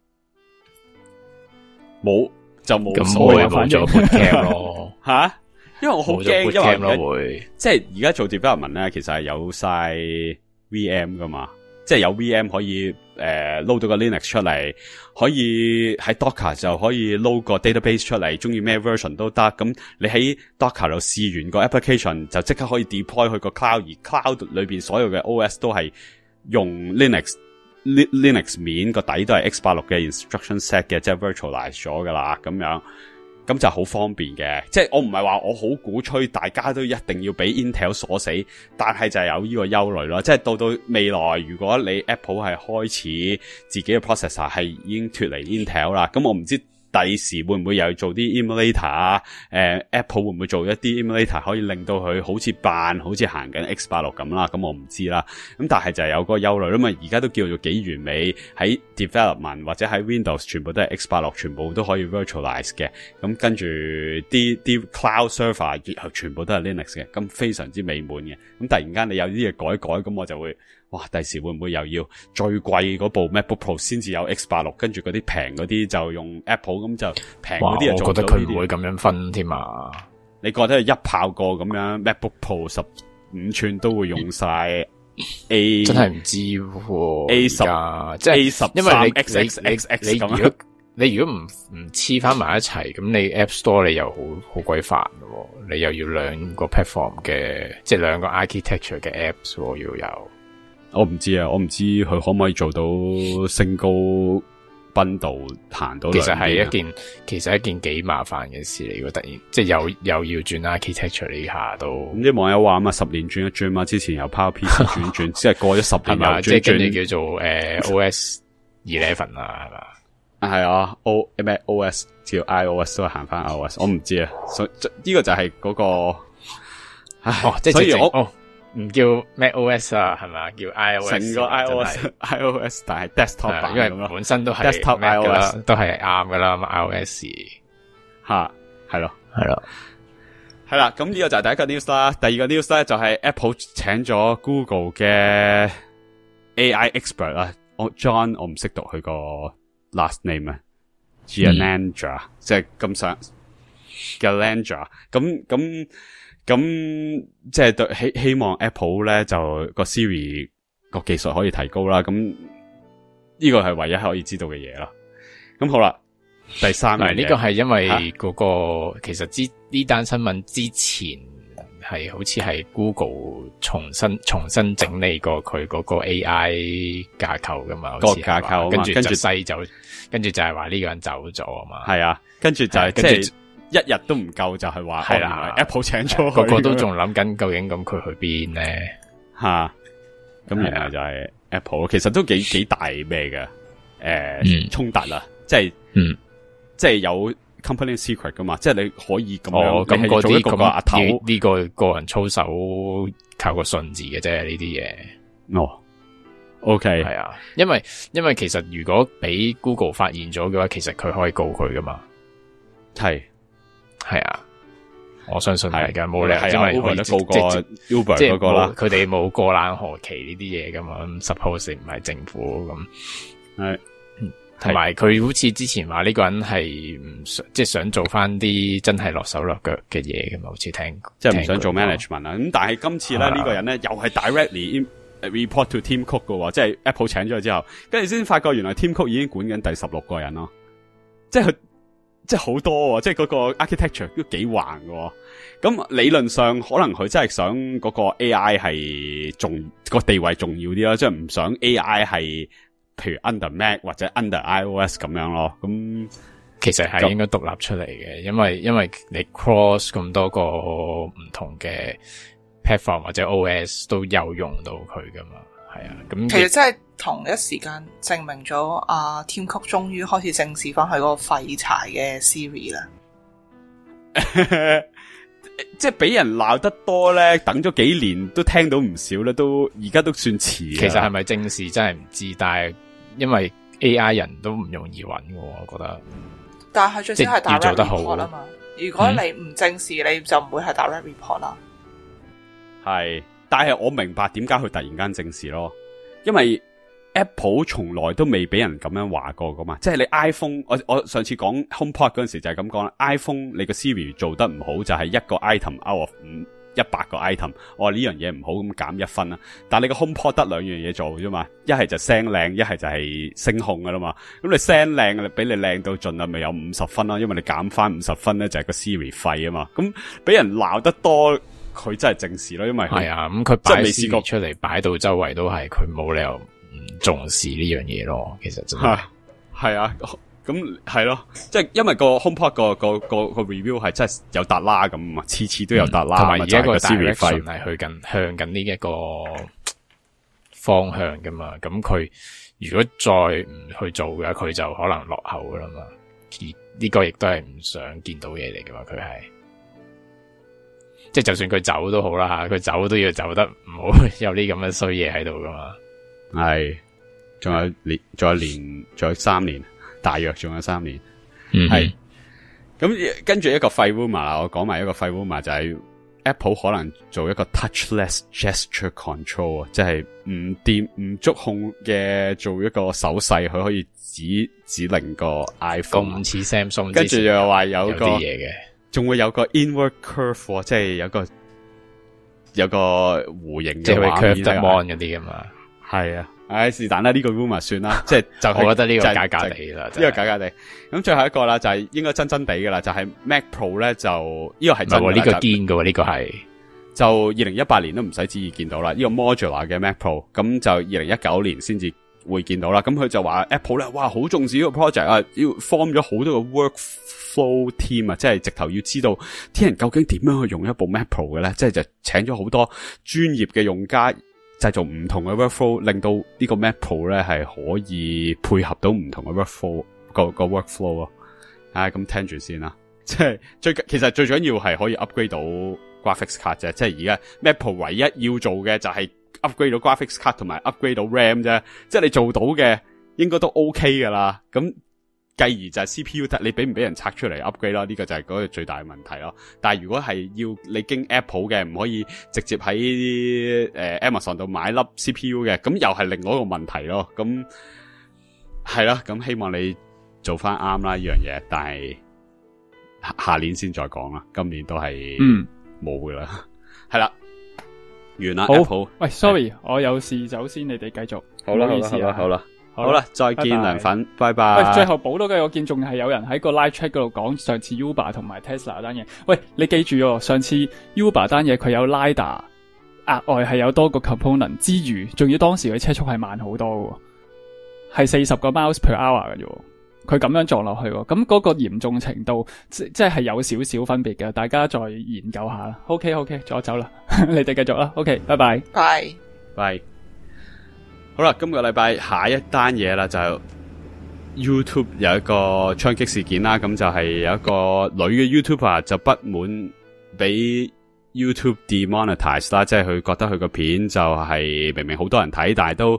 Speaker 3: 冇。就冇所謂冇咗 bootcamp 咯吓，因為我好驚，因為即係而家做 development 咧，其實係有晒 VM 噶嘛，即係有 VM 可以load 到個 Linux 出嚟，可以喺 Docker 就可以 load 個 database 出嚟，中意咩 version 都得。咁你喺 Docker 度試完個 application 就即刻可以 deploy 去個 cloud，而 cloud 裏邊所有嘅 OS 都係用 Linux Linux 面個底都係 x86 嘅 instruction set 嘅，即係 virtualize 咗噶啦，咁樣咁就好方便嘅。即係我唔係話我好鼓吹大家都一定要俾 Intel 鎖死，但係就係有呢個憂慮咯。即係到未來，如果你 Apple 係開始自己嘅 processor 係已經脫離 Intel 啦，咁我唔知第時會唔會又做啲 emulator 啊？Apple 會唔會做一啲 emulator 可以令到佢好似行緊 X86 咁啦？咁我唔知啦。咁但係就係有嗰個憂慮啦嘛。而家都叫做幾完美，喺 development 或者喺 Windows 全部都係 X86，全部都可以 virtualize 嘅。咁跟住啲 cloud server 全部都係 Linux 嘅，咁非常之美滿嘅。咁突然間你有啲嘢改，咁我就會。哇！第時會唔會又要最貴嗰部 MacBook Pro 先至有 X86，跟住嗰啲平嗰啲就用 Apple， 咁就平嗰啲就做到呢啲。
Speaker 2: 我覺得佢唔會咁樣分添啊！
Speaker 3: 你覺得一炮過咁樣 MacBook Pro 15寸都會用晒 A？
Speaker 2: 真係唔知喎
Speaker 3: A10
Speaker 2: 即係
Speaker 3: A13
Speaker 2: 因為
Speaker 3: XXX 咁
Speaker 2: 你如果唔黐翻埋一齊，咁你 App Store 你又好鬼煩喎，你又要兩個 platform 嘅，即係兩個 architecture 嘅 apps 喎要有。
Speaker 3: 我唔知佢可唔可以做到single bundle行到兩邊。
Speaker 2: 其實係一件幾麻煩嘅事嚟，如果突然即係又要轉 architecture 呢下都。咁
Speaker 3: 啲網友話嘛，10年轉一轉嘛，之前由 PowerPC 轉，即係過咗10年又轉。
Speaker 2: 即係跟住叫做OS 11啦，係嘛？
Speaker 3: 係啊咩 OS 叫 iOS 都係行翻 iOS， 我唔知啊。呢個就係嗰個，
Speaker 2: 即係
Speaker 3: 所以我。
Speaker 2: 唔叫 macOS 啊，係咪？叫 iOS，
Speaker 3: 成個 iOS，但係 desktop 版，
Speaker 2: 因為本身都係
Speaker 3: desktop iOS，
Speaker 2: 都係啱噶啦，iOS
Speaker 3: 吓，係咯，
Speaker 2: 係
Speaker 3: 啦。咁呢個就係第一個 news 啦。第二個 news 咧就係 Apple 請咗 Google 嘅 AI expert 啦。John 我唔識讀佢個 last name 啊 ，Gianandra 即係咁上 Gianandra 咁即係對希望 Apple 咧就個 Siri 個技術可以提高啦，咁呢個係唯一可以知道嘅嘢啦。咁好啦，第三樣嘢
Speaker 2: 呢個係因為嗰個其實呢單新聞之前係好似係 Google 重新整理過佢嗰個 AI 架構噶嘛，
Speaker 3: 個架構，
Speaker 2: 跟住就係話呢個人走咗啊嘛，
Speaker 3: 係啊，跟住就係即係。一日都唔夠就係話係啦 ，Apple 請咗佢，
Speaker 2: 個個都仲諗緊究竟咁佢去邊咧
Speaker 3: 吓？咁原來就係 Apple，其實都幾大咩嘅衝突啦，即係有 company secret 噶嘛，即係你可以咁樣咁嗰啲咁阿頭
Speaker 2: 呢個人操守靠個信字嘅啫呢啲嘢。
Speaker 3: OK
Speaker 2: 係啊，因為其實如果俾 Google 發現咗嘅話，其實佢可以告佢噶嘛。係啊，我相信係噶，冇理由因為
Speaker 3: Uber 都告過 Uber 嗰個啦，
Speaker 2: 佢哋冇過冷河期呢啲嘢噶嘛。suppose 唔係政府咁，係，同埋佢好似之前話呢個人係唔想即係想做翻啲真係落手落腳嘅嘢噶嘛，好似聽
Speaker 3: 即係唔想做 management 啊。咁但係今次咧呢個人咧又係 directly report to Tim Cook 噶，即係 Apple 請咗佢之後，跟住先發覺原來 Tim Cook 已經管緊第16個人咯，即係佢。即係好多，即係嗰個 architecture 都幾橫嘅。咁理論上可能佢真係想嗰個 AI 係個地位重要啲啦，即係唔想 AI 係譬如 under Mac 或者 under iOS 咁樣咯。咁
Speaker 2: 其實係應該獨立出嚟嘅，因為你 cross 咁多個唔同嘅 platform 或者 OS 都有用到佢噶嘛。係啊，咁
Speaker 4: 其實真係同一時間證明咗阿 Tim Cook 終於開始正視翻佢嗰個廢柴嘅 Siri 啦。
Speaker 3: 即係俾人鬧得多咧，等咗幾年都聽到唔少咧，都而家都算遲。
Speaker 2: 其實係咪正視真係唔知，但係因為 AI 人都唔容易揾嘅，我覺得。
Speaker 4: 但係最少係 direct
Speaker 2: 做得好
Speaker 4: report 啊嘛。如果你唔正視，你就唔會係 direct report 啦。
Speaker 3: 係。但係我明白點解佢突然間正視咯，因為 Apple 從來都未俾人咁樣話過噶嘛，即係你 iPhone， 我上次講 HomePod 嗰陣時就係咁講啦 ，iPhone 你個 Siri 做得唔好就係一個 item out of 100個 item， 我話呢樣嘢唔好咁減1分啦，但係你個 HomePod 得2樣嘢做啫嘛，一係就聲靚，一係就係聲控噶啦嘛，咁你聲靚，你俾你靚到盡啦，咪有50分啦，因為你減翻50分咧就係個 Siri 廢啊嘛，咁俾人鬧得多。佢真係正視咯，因為
Speaker 2: 係啊，咁佢擺 Siri 出嚟擺到周圍都係，佢冇理由重視呢樣嘢咯。其實真係
Speaker 3: 係啊，咁係咯，即係因為個 HomePod 個 review 係真係有達啦咁啊，次次都有達啦，
Speaker 2: 同埋而家個
Speaker 3: Siri
Speaker 2: direction 係向緊呢一個方向噶嘛。咁佢如果再唔去做嘅，佢就可能落後噶啦嘛。而呢個亦都係唔想見到嘢嚟噶嘛，佢係。即係就算佢走都好啦吓，佢走都要走得唔好有啲咁嘅衰嘢喺度噶嘛。
Speaker 3: 係，仲有3年，大約仲有3年。係，咁跟住一個廢 rumor 啦，我講埋一個廢 rumor 就係 Apple 可能做一個 touchless gesture control 啊，即係唔觸控嘅做一個手勢，佢可以指令個 iPhone
Speaker 2: 咁似 Samsung，
Speaker 3: 跟住又話有個
Speaker 2: 啲嘢嘅。
Speaker 3: 仲會有個 inward curve， 即係有個弧形嘅畫面，
Speaker 2: 即係會 curve the mon 嗰啲噶嘛。
Speaker 3: 係啊，是但啦，呢個 rumor 算啦，即係就
Speaker 2: 我覺得呢個假假地啦，
Speaker 3: 呢個假假地。咁最後一個啦，就係應該真真地噶啦，就係 Mac Pro 咧，就呢個係真嘅，
Speaker 2: 呢個堅噶喎，呢個係
Speaker 3: 就2018年都唔使旨意見到啦，呢個 modular 嘅 Mac Pro， 咁就2019年先至會見到啦。咁佢就話 Apple 咧，哇，好重視呢個 project 啊，要 form 咗好多個 workflow team 啊，即係直頭要知道啲人究竟點樣去用一部 Mac Pro 嘅咧，即係就請咗好多專業嘅用家製造唔同嘅 workflow， 令到呢個 Mac Pro 咧係可以配合到唔同嘅 workflow 個 workflow 咯。咁聽住先啦，即係其實最緊要係可以 upgrade 到 graphics card 啫，即係而家 Mac Pro 唯一要做嘅就係 upgrade 到 graphics card 同埋 upgrade 到 RAM 啫，即係你做到嘅應該都 OK 噶啦。咁繼而就係 CPU 你俾唔俾人拆出嚟 upgrade 咯，呢個就係嗰個最大嘅問題咯。但係如果係要你經 Apple 嘅，唔可以直接喺Amazon 度買粒 CPU 嘅，咁又係另外一個問題咯。咁係啦，咁希望你做翻啱啦呢樣嘢，但係下年先再講啦，今年都係冇噶啦。係啦，完啦。
Speaker 5: 好
Speaker 3: Apple，
Speaker 5: 喂 ，sorry， 我有事走先，你哋繼續。
Speaker 3: 好啦，
Speaker 5: 唔好意思啊，
Speaker 3: 好啦，再見涼粉，拜拜。
Speaker 5: 喂，最後補多句，我見仲係有人喺個 live chat 嗰度講上次 Uber 同埋 Tesla 單嘢。喂，你記住喎，上次 Uber 單嘢佢有 LiDAR， 額外係有多個 component 之餘，仲要當時佢車速係慢好多嘅，係40個 miles per hour 嘅啫。佢咁樣撞落去，咁嗰個嚴重程度即係有少少分別嘅，大家再研究下啦。OK， 我走啦，你哋繼續啦。OK， 拜拜。
Speaker 3: 拜。好啦，今個禮拜下一單嘢啦，就 YouTube 有一個槍擊事件啦，咁就係有一個女嘅 YouTuber 就不滿俾 YouTube demonetize 啦，即係佢覺得佢個片就係明明好多人睇，但係都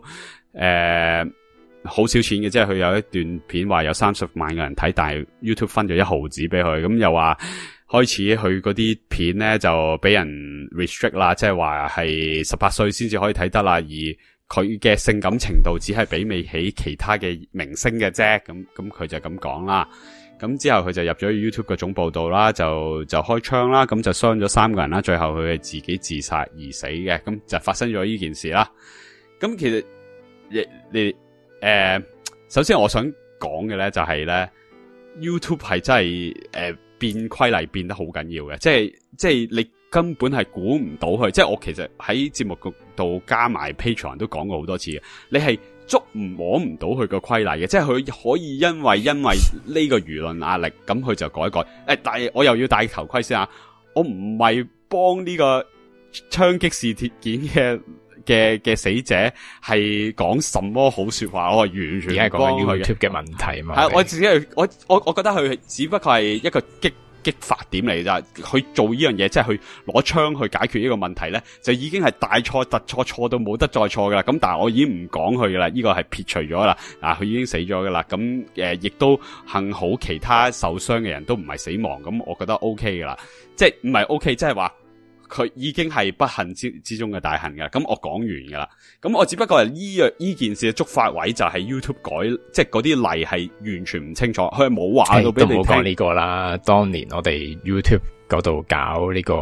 Speaker 3: 好少錢嘅，即係佢有一段片話有30萬個人睇，但係 YouTube 分咗1毫子俾佢，咁又話開始佢嗰啲片咧就俾人 restrict 啦，即係話係18歲先至可以睇得啦，而佢嘅性感程度只係媲美起其他嘅明星嘅啫，咁佢就咁講啦。咁之後佢就入咗 YouTube 嘅總部度啦，就開槍啦，咁就傷咗3個人啦，最後佢係自己自殺而死嘅，咁就發生咗呢件事啦。咁其實你首先我想講嘅咧就係咧 YouTube 係真係變規例變得好緊要嘅，即係你根本係估唔到佢，即係我其實喺節目度加埋 Patreon 都講過好多次嘅，你係摸唔到佢個規例嘅，即係佢可以因為呢個輿論壓力，咁佢就改一改。但係我又要戴頭盔先啊！我唔係幫呢個槍擊事件嘅死者係講什麼好說話，我係完全
Speaker 2: 而係講 YouTube 嘅問題嘛。
Speaker 3: 係我自己係我覺得佢只不過係一個激發點嚟咋，佢做呢樣嘢，即係去攞槍去解決呢個問題咧，就已經係大錯特錯，錯到冇得再錯噶啦。咁但係我已經唔講佢噶啦，呢個係撇除咗啦。佢已經死咗噶啦。咁亦都幸好其他受傷嘅人都唔係死亡，咁我覺得 OK 噶啦。即係唔係 OK，即係話佢已經係不幸之中嘅大幸噶啦。咁我講完噶啦。咁我只不過係呢件事嘅觸發位就係 YouTube 改，即係嗰啲例係完全唔清楚，佢係冇話到俾你聽。
Speaker 2: 都冇講呢個啦。當年我哋 YouTube 嗰度搞呢個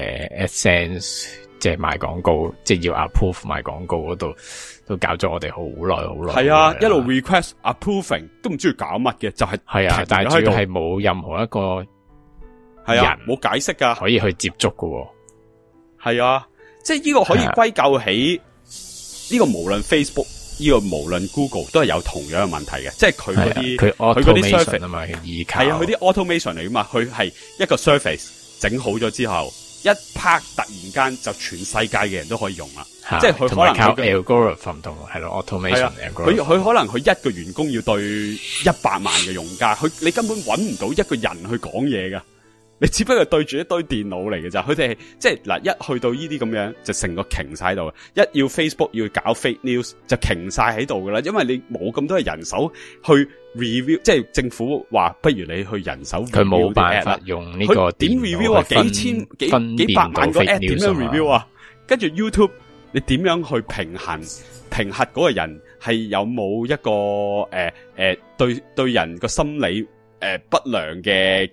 Speaker 2: AdSense， 即係賣廣告，即係要 approve 賣廣告嗰度，都搞咗我哋好耐。
Speaker 3: 係啊，一路 request approving 都唔知要搞乜嘅，就係
Speaker 2: 啊，但係主要係冇任何一個人
Speaker 3: 冇解釋噶，
Speaker 2: 可以去接觸噶。係
Speaker 3: 啊，即係呢個可以歸咎起呢個無論 Facebook 呢個無論 Google 都係有同樣嘅問題嘅，即係佢嗰啲
Speaker 2: 佢
Speaker 3: 嗰啲
Speaker 2: automation 啊嘛，依靠
Speaker 3: 係啊，佢啲 automation 嚟噶嘛，佢係一個 surface 整好咗之後，一拍突然間就全世界嘅人都可以用啦，即係佢可能
Speaker 2: 靠 algorithm 同係咯 automation algorithm，
Speaker 3: 佢可能佢一個員工要對100萬嘅用家，你根本揾唔到一個人去講嘢噶。你只不過對住一堆電腦嚟嘅咋，佢哋即係嗱，一去到呢啲咁樣就成個停晒喺度，一要 Facebook 要搞 fake news 就停晒喺度噶啦，因為你冇咁多人手去 review， 即係政府話不如你去人手 review，
Speaker 2: 佢冇辦法用呢個
Speaker 3: 點 review 啊，幾百萬個 app 點樣 review 啊？跟住 YouTube 你點樣去評核嗰個人係有冇一個對人個心理不良嘅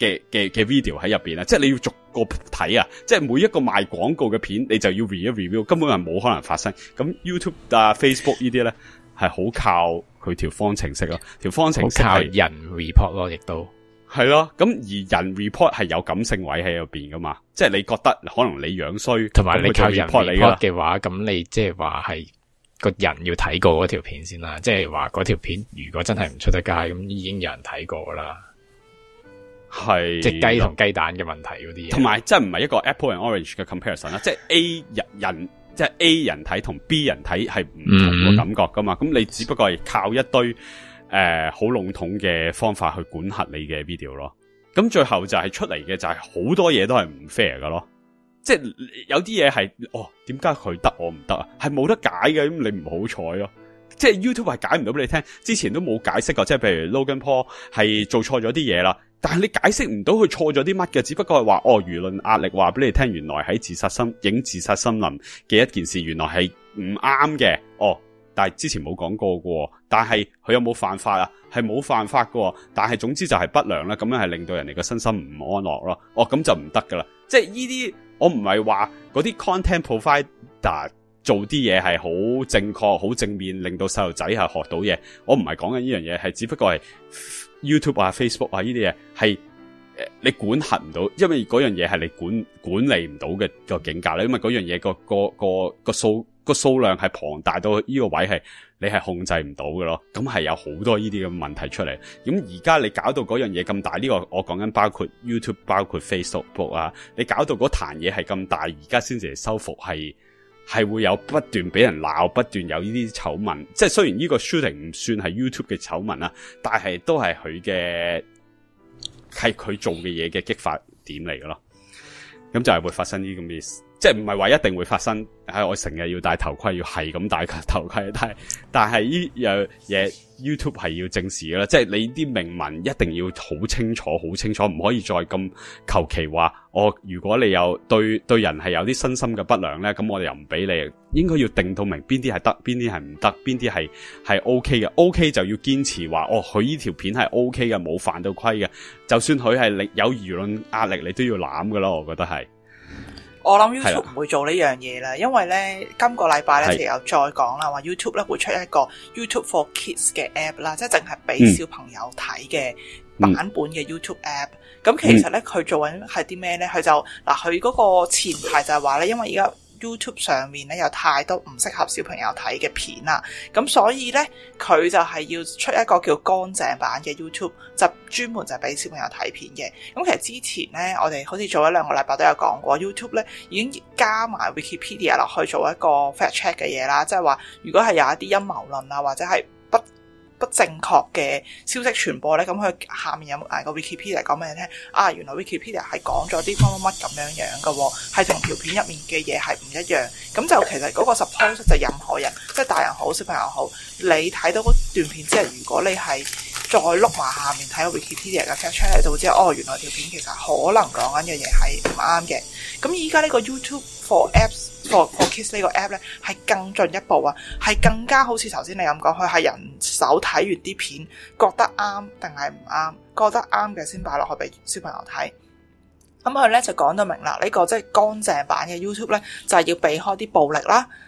Speaker 3: video 喺入邊啊，即係你要逐個睇啊，即係每一個賣廣告嘅片，你就要 review， 根本係冇可能發生。咁 YouTube 啊、Facebook 呢啲咧係好靠佢條方程式咯，條方程式係
Speaker 2: 靠人 report 咯，亦都
Speaker 3: 係咯。咁而人 report 係有感性位喺入邊噶嘛，即係你覺得可能你樣衰，
Speaker 2: 同埋你靠人 report
Speaker 3: 你
Speaker 2: 嘅話，咁你即係話係個人要睇過嗰條片先啦，即係話嗰條片如果真係唔出得街，咁已經有人睇過噶啦，
Speaker 3: 係
Speaker 2: 即係雞同雞蛋嘅問題嗰啲嘢，
Speaker 3: 同埋即係唔係一個 Apple and Orange 嘅 comparison 啦，即係 A 人即係 A 人睇同 B 人睇係唔同嘅感覺噶嘛，咁你只不過係靠一堆好籠統嘅方法去管轄你嘅 video 咯，咁最後就係出嚟嘅就係好多嘢都係唔 fair 噶咯。即係有啲嘢係點解佢得我唔得啊？係冇得解嘅，咁你唔好彩咯。即係 YouTube 係解唔到俾你聽，之前都冇解釋過。即係譬如 Logan Paul 係做錯咗啲嘢啦，但係你解釋唔到佢錯咗啲乜嘅，只不過係話輿論壓力話俾你聽，原來喺影自殺森林嘅一件事，原來係唔啱嘅。但係之前冇講過喎。但係佢有冇犯法啊？係冇犯法喎。但係總之就係不良啦，咁樣係令到人哋個身心唔安樂咯。咁就唔得噶啦。即係呢啲。我唔係話嗰啲 content provider 做啲嘢係好正確、好正面，令到細路仔係學到嘢。我唔係講緊呢樣嘢，係只不過係 YouTube 啊、Facebook 啊呢啲嘢係你管轄唔到，因為嗰樣嘢係你管理唔到嘅個境界啦。因為嗰樣嘢個數量係龐大到呢個位係你係控制唔到嘅咯。咁係有好多呢啲嘅問題出嚟。咁而家你搞到嗰樣嘢咁大，呢個我講緊包括 YouTube、包括 Facebook 啊，你搞到嗰壇嘢係咁大，而家先至嚟修復，係會有不斷俾人鬧，不斷有呢啲醜聞。即係雖然呢個 shooting 唔算係 YouTube 嘅醜聞啦，但係都係佢做嘅嘢嘅激發點嚟嘅咯。咁就係會發生呢啲咁嘅事。即係唔係話一定會發生，我成日要戴頭盔，要係咁戴頭盔，但係呢樣嘢 YouTube 係要正視嘅啦，即係你啲明文一定要好清楚，唔可以再咁求其話，如果你有對人係有啲身心嘅不良咧，咁我哋又唔俾你，應該要定到明邊啲係得，邊啲係唔得，邊啲係 OK 嘅 ，OK 就要堅持話，佢呢條片係 OK 嘅，冇犯到規嘅，就算佢係有輿論壓力，你都要攬㗎咯，我覺得係。
Speaker 4: 我諗 YouTube 唔會做呢樣嘢啦，因為咧今個禮拜咧就有再講啦，話 YouTube 咧會出一個 YouTube for Kids 嘅 app 啦，即係淨係俾小朋友睇嘅版本嘅 YouTube app。咁其實咧佢做緊係啲咩咧？佢就佢嗰個前提就係話咧，因為而家YouTube 上面咧有太多唔適合小朋友睇嘅片啦，咁所以咧佢就係要出一個叫乾淨版嘅 YouTube， 就專門就俾小朋友睇片嘅。咁其實之前咧我哋好似做咗2個禮拜都有講過 YouTube 咧已經加埋 Wikipedia 落去做一個 fact check 嘅嘢啦，即係話如果係有一啲陰謀論啊或者係不正確嘅消息傳播咧，咁佢下面有冇個 Wikipedia 講俾你聽啊？原來 Wikipedia 係講咗啲乜咁樣嘅，係同條片入面嘅嘢係唔一樣。咁就其實嗰個 suppose 就任何人，即係大人好、小朋友好，你睇到嗰段片之後，如果你係再碌埋下面睇個 Wikipedia 嘅 fact check 就會知道，原來條片其實可能講緊嘅嘢係唔啱嘅。咁依家呢個 YouTube for Kids 呢個 app 咧係更進一步啊，係更加好似頭先你咁講，佢係人手睇完啲片，覺得啱定係唔啱，覺得啱嘅先擺落去俾小朋友睇。咁佢咧就講到明啦，呢個即係乾淨版嘅 YouTube 咧就係要避開啲暴力啦、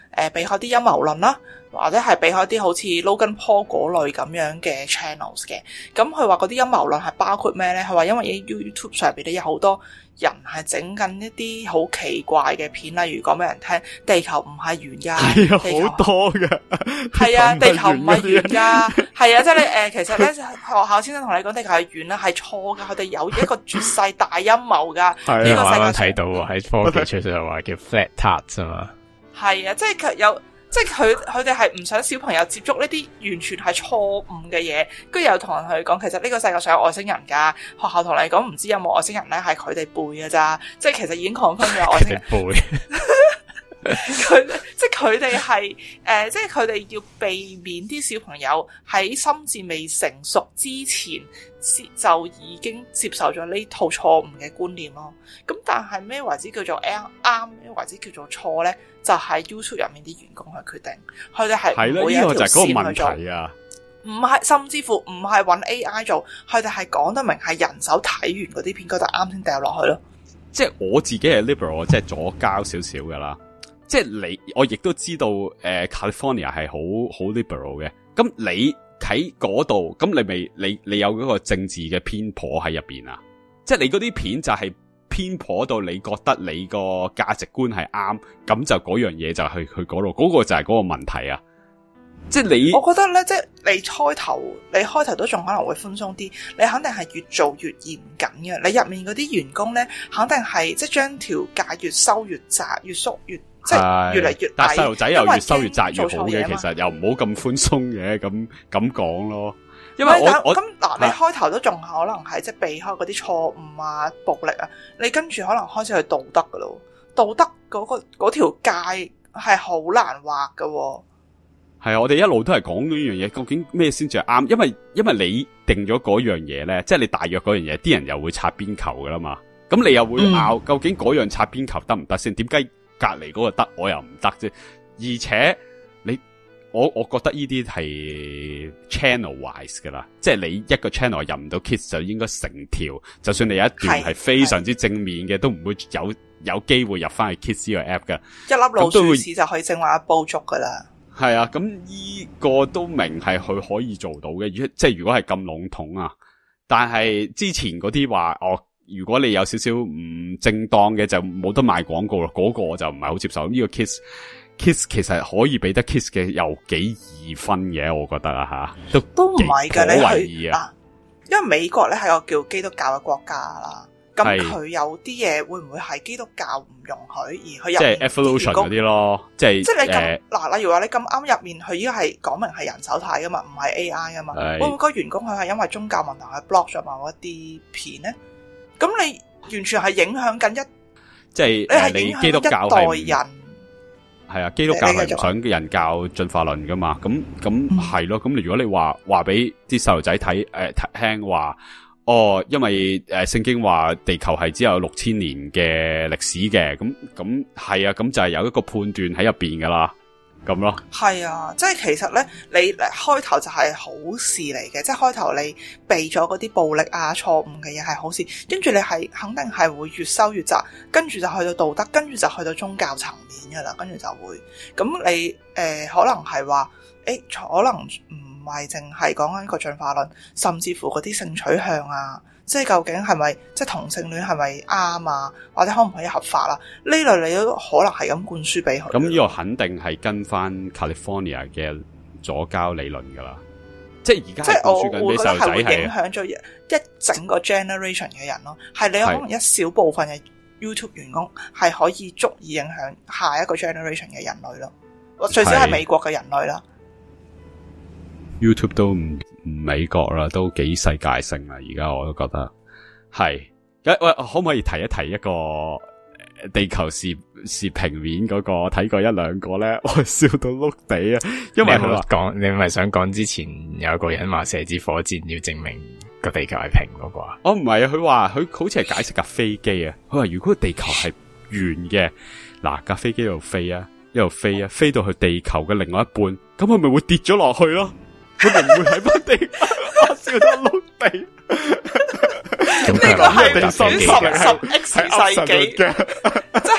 Speaker 4: 避開啲陰謀論啦，或者係避開啲好似 Logan Paul 嗰類咁樣嘅 channels 嘅。咁佢話嗰啲陰謀論係包括咩咧？佢話因為喺 YouTube 上邊咧有好多人係整緊一啲好奇怪嘅片，例如講俾人聽地球唔係圓㗎，
Speaker 3: 係啊，好多㗎，
Speaker 4: 係啊，地球唔係圓㗎，係啊，即係你其實咧學校先生同你講地球係圓啦，係錯㗎，佢哋有一個絕世大陰謀㗎。
Speaker 2: 係呢個啱啱睇到喺科技出就話叫 flat tarts 啊嘛。
Speaker 4: 係啊，即係佢有。即係佢哋係唔想小朋友接觸呢啲完全係錯誤嘅嘢，跟住又同人去講，其實呢個世界上有外星人㗎。學校同你講唔知有冇外星人咧，係佢哋背㗎咋。即係其實已經 confirm 咗外星人背。即係佢哋係即係佢哋要避免啲小朋友喺心智未成熟之前，就已經接受咗呢套錯誤嘅觀念咯。咁但係咩為之叫做啱，咩為之叫做錯咧？就係 YouTube 入面啲員工去決定，佢哋係唔會有一條線去做。係啦，呢個就係嗰個問題啊！唔係，甚至乎唔係揾 AI 做，佢哋係講得明係人手睇完嗰啲片覺得啱先掉落去咯。
Speaker 3: 即係我自己係 liberal， 即係左膠少少噶啦。即係我亦都知道California 係好 liberal 嘅。咁你喺嗰度，咁你有嗰個政治嘅偏頗喺入邊啊？即係你嗰啲片就係偏頗到你覺得你個價值觀係啱，咁就嗰樣嘢就去嗰度，嗰個就係嗰個問題啊！即係你，我
Speaker 4: 覺得咧，即係你開頭都仲可能會寬鬆啲，你肯定係越做越嚴謹嘅。你入面嗰啲員工咧，肯定係即係將條界越收越窄，越縮越即係越嚟越低。
Speaker 3: 但係細路仔又越收越窄越好嘅，其實又唔好咁寬鬆嘅，咁講咯。因為
Speaker 4: 咁嗱，你開頭都仲可能係即係避開嗰啲錯誤啊、暴力啊，你跟住可能開始去道德噶咯，道德嗰條界係好難畫噶。
Speaker 3: 係啊，我哋一路都係講呢樣嘢，究竟咩先至係啱？因為你定咗嗰樣嘢咧，即係你大約嗰樣嘢，啲人又會擦邊球噶啦嘛。咁你又會拗，究竟嗰樣擦邊球得唔得先？點解隔籬嗰個得，我又唔得啫？而且我覺得呢啲係 channel wise 噶啦，即係你一個 channel 入唔到 kids 就應該成條，就算你有一段係非常之正面嘅，都唔會有機會入翻去 kids 呢個 app 噶。一粒老鼠屎就可以正話一煲粥噶啦。係啊，咁呢個都明係佢可以做到嘅，即係如果係咁籠統啊。但係之前嗰啲話如果你有少少唔正當嘅就冇得賣廣告咯，嗰個我就唔係好接受。呢個 kiss 其實可以俾得 kiss 嘅又幾易分嘅，我覺得啊吓，都唔係嘅，你去因為美國咧係個叫基督教嘅國家啦，咁佢有啲嘢會唔會係基督教唔容許而佢入面即係 evolution 嗰啲咯，即係你咁嗱，例如話你咁啱入面佢依家係講明係人手睇噶嘛，唔係 AI 噶嘛，會唔會個員工佢係因為宗教問題去 block 咗某一啲片咧？咁你完全係影響緊即係你基督教係一代人。係啊，基督教係唔想人教進化論噶嘛，咁係咯，咁如果你話俾啲細路仔睇聽話，因為聖經話地球係只有6000年嘅歷史嘅，咁係啊，咁就係有一個判斷喺入邊噶啦，咁咯。係啊，即係其實咧，你開頭就係好事嚟嘅，即係開頭你避咗嗰啲暴力啊、錯誤嘅嘢係好事，跟住你係肯定係會越收越窄，跟住就去到道德，跟住就去到宗教層面噶啦，跟住就會咁你可能係話可能唔係淨係講緊個進化論，甚至乎嗰啲性取向啊，即係究竟係咪即係同性戀係咪啱啊，或者可唔可以合法啊？呢類你都可能係咁灌輸俾佢。咁呢個肯定係跟翻 California 嘅左膠理論噶啦，即係而家係灌輸緊俾細路仔係會影響咗一整個 generation 嘅人咯，係你可能一小部分嘅 YouTube 員工係可以足以影響下一個 generation 嘅人類咯，最少係美國嘅人類啦。YouTube 都唔美國啦，都幾世界性啦，而家我都覺得係。喂，可唔可以提一提一個地球是平面嗰個？睇過一兩個咧，我笑到碌地啊！因為佢講，你唔係想講之前有一個人話射支火箭要證明個地球係平嗰個啊？唔係啊，佢話佢好似係解釋架飛機啊。佢話如果個地球係圓嘅，嗱架飛機一路飛啊，一路飛啊，飛到去地球嘅另外一半，咁佢咪會跌咗落去咯？佢咪唔會喺北地，我笑到碌地。呢個係10X 世紀嘅，即係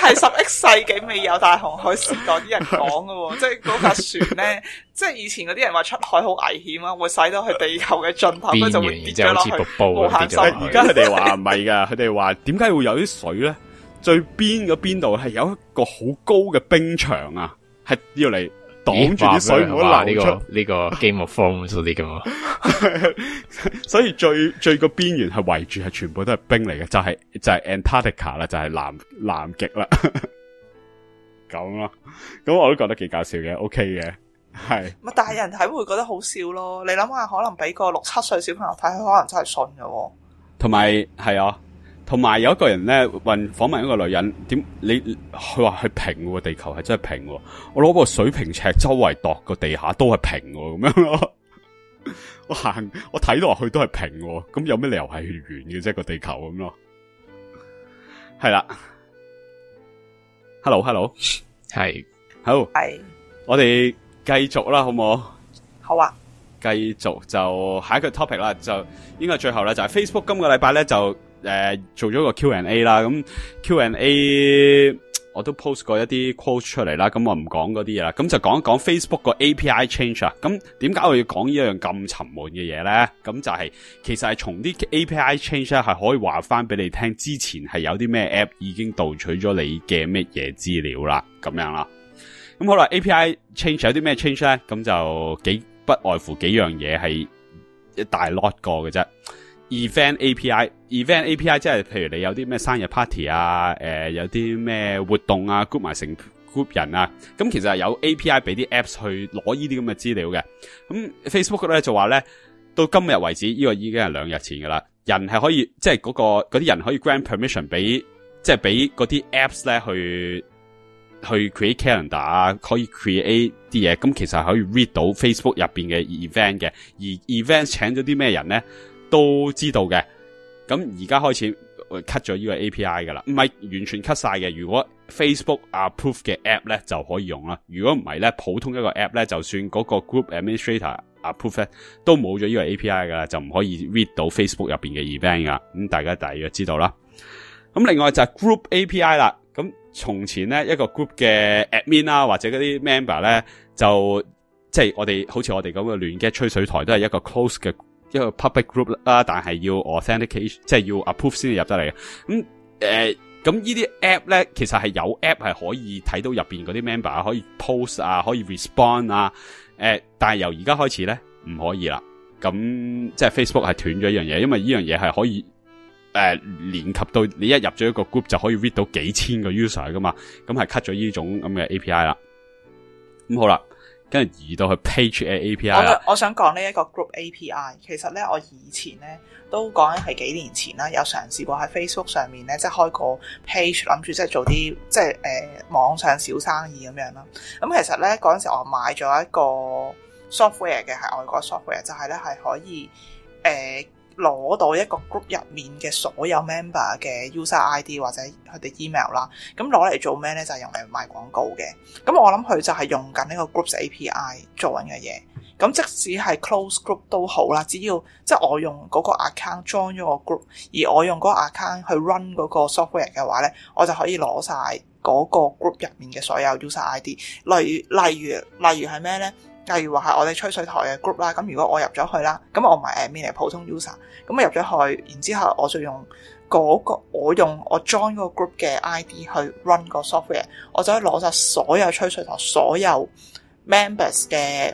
Speaker 4: 係10X 世紀未有大航海時代啲人講噶喎，即係嗰架船咧，即係以前嗰啲人話出海好危險啊，會使到去地球嘅盡頭，佢就會跌咗落去無限深。
Speaker 3: 而家佢哋話唔係噶，佢哋話點解會有啲水咧？最邊嗰邊度係有一個好高嘅冰牆啊，係要嚟擋住啲水唔好流出。
Speaker 2: 呢個 Game of Thrones 嗰啲咁啊，
Speaker 3: 所以最個邊緣係圍住係全部都係冰嚟嘅，就係 Antarctica 啦，就係南極啦，咁咯。咁我都覺得幾搞笑嘅 ，OK 嘅，係。
Speaker 4: 但係人睇會覺得好笑咯。你諗下，可能俾個6-7歲小朋友睇，佢可能真係信嘅。
Speaker 3: 同埋係啊。同埋有一個人咧訪問一個女人，佢話係平喎，地球係真係平喎。我攞個水平尺周圍度個地下都係平喎，咁樣咯。我睇到落去都係平喎，咁有咩理由係圓嘅啫個地球咁咯？係啦 ，hello，
Speaker 2: 係，
Speaker 3: 好，
Speaker 4: 係，
Speaker 3: 我哋繼續啦，好唔好？
Speaker 4: 好啊，
Speaker 3: 繼續就下一個 topic 啦，就應該最後咧就係 Facebook 今個禮拜咧就。做咗個 Q&A 啦，咁 Q&A 我都 post 過一啲 quote 出嚟啦，咁我唔講嗰啲嘢啦，咁就講一講 Facebook 個 API change 啊，咁點解我要講呢一樣咁沉悶嘅嘢咧？咁就係其實係從啲 API change 咧係可以話翻俾你聽，之前係有啲咩 app 已經盜取咗你嘅乜嘢資料啦，咁樣啦。咁好啦 ，API change 有啲咩 change 咧？咁就不外乎幾樣嘢係一大 lot 個嘅啫。Event API 即係譬如你有啲咩生日 party 啊，有啲咩活動啊 group 埋成 group 人啊，咁其實係有 API 俾啲 apps 去攞呢啲咁嘅資料嘅。咁 Facebook 咧就話咧，到今日為止，呢個已經係2日前噶啦，人係可以即係嗰啲人可以 grant permission 俾即係俾嗰啲 apps 咧去 create calendar 啊，可以 create 啲嘢，咁其實係可以 read 到 Facebook 入邊嘅 event 嘅，而 event 請咗啲咩人咧？都知道嘅，咁而家開始 cut 咗呢個 API 噶啦，唔係完全 cut 晒嘅。如果 Facebook approve 嘅 app 咧就可以用啦，如果唔係咧，普通一個 app 咧，就算嗰個 group administrator approve 咧，都冇咗呢個 API 噶啦，就唔可以 read 到 Facebook 入邊嘅 event 噶。咁大家大約知道啦。咁另外就係 group API 啦。咁從前咧一個 group 嘅 admin 啦，或者嗰啲 member 咧，就即係我哋好似我哋咁嘅亂 get 吹水台，都係一個 close 嘅。一個 public group 啦，但係要 authenticate， 即係要 approve 先至入得嚟嘅。咁呢啲 app 咧，其實係有 app 係可以睇到入邊嗰啲 member 可以 post 啊，可以 respond 啊。但係由而家開始咧，唔可以啦。咁即係 Facebook 係斷咗一樣嘢，因為呢樣嘢係可以連及到你一入咗一個 group 就可以 read 到幾千個 user 噶嘛。咁係 cut 咗呢種咁嘅 API 啦。咁好啦。跟住移到去 page 嘅 API
Speaker 4: 我想講呢一個 group API， 其實咧我以前咧都講緊係幾年前啦，有嘗試過喺 Facebook 上面咧，即係開個 page， 諗住即係做啲即係網上小生意咁樣啦。咁其實咧嗰陣時我買咗一個 software 嘅，係外國 software， 就係咧係可以攞到一個 group 入面嘅所有 member 嘅 user ID 或者佢哋 email 啦，咁攞嚟做咩咧？就係用嚟賣廣告嘅。咁我諗佢就係用緊呢個 groups API 做緊嘅嘢。咁即使係 close group 都好啦，只要即係我用嗰個 account join 咗個 group， 而我用嗰個 account 去 run 嗰個 software 嘅話咧，我就可以攞晒嗰個 group 入面嘅所有 user ID。例如係咩咧？例如話係我哋吹水台嘅 group 啦，咁如果我入咗去啦，咁我唔係 admin 嚟，普通 user， 咁我入咗去，然之後我就用我 join 嗰個 group 嘅 ID 去 run 個 software， 我就可以攞晒所有吹水台所有 members 嘅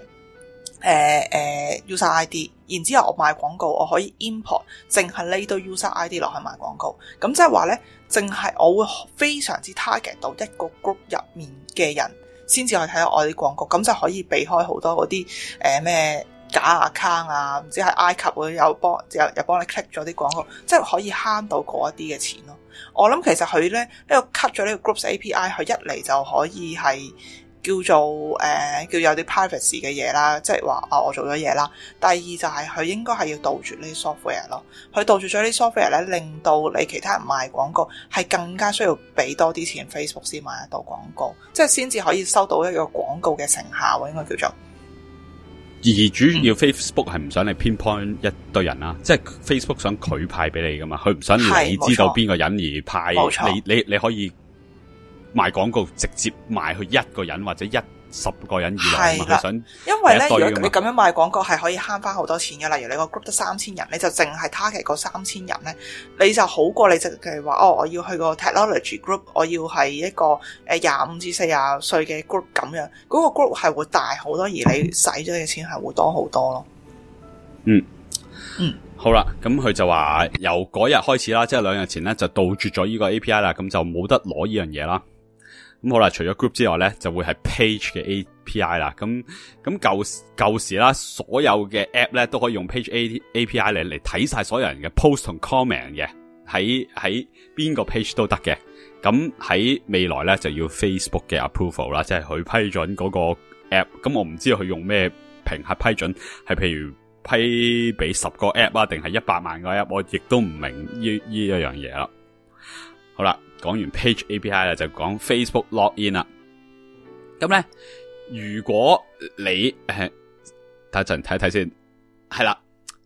Speaker 4: user ID， 然之後我賣廣告，我可以 import 淨係呢堆 user ID 落去賣廣告，咁即係話咧，淨係我會非常之 target 到一個 group 入面嘅人。先至去睇到我啲廣告，咁就可以避開好多嗰啲咩假 account 啊，唔知喺埃及會有幫你 click 咗啲廣告，即係可以慳到嗰一啲嘅錢咯。我諗其實佢咧呢個 cut 咗呢個 groups API， 佢一嚟就可以係叫做叫有啲 privacy 嘅嘢啦，即係話我做咗嘢啦。第二就係佢應該係要杜絕呢啲 software 咯，佢杜絕咗呢啲 software 咧，令到你其他人賣廣告係更加需要俾多啲錢 Facebook 先買得到廣告，即係先至可以收到一個廣告嘅成效，應該叫做。
Speaker 3: 而主要 Facebook 係唔想你 pinpoint 一堆人啦，即係 Facebook 想佢派俾你噶嘛，佢唔想你知道邊個人而派，你可以賣廣告直接賣去一個人或者10個人以內啊嘛，佢想
Speaker 4: 因為咧，如果
Speaker 3: 一堆㗎嘛
Speaker 4: 你咁樣賣廣告係可以慳翻好多錢嘅。例如你個 group 得3000人，你就淨係 target 嗰3000人咧，你就好過你淨係話我要去個 technology group， 我要係一個25至40歲嘅 group 咁樣，嗰個 group 係會大好多，而你使咗嘅錢係會多好多咯。
Speaker 3: 好啦，咁佢就話由嗰日開始啦，即係2日前咧就杜絕咗呢個 API 啦，咁就冇得攞呢樣嘢啦。咁好啦，除咗 group 之外咧，就會係 page 嘅 API 啦。咁舊時啦，所有嘅 app 咧都可以用 page API 嚟睇晒所有人嘅 post 同 comment 嘅，喺邊個 page 都得嘅。咁喺未來咧就要 Facebook 嘅 approval 啦，即係佢批准嗰個 app。咁我唔知道佢用咩評核批准，係譬如批俾10個 app 啊，定係100萬個 app， 我亦都唔明呢一樣嘢啦。好啦，講完 Page API 啦，就講 Facebook Login 啦。咁咧，如果你等一陣睇一睇先，係啦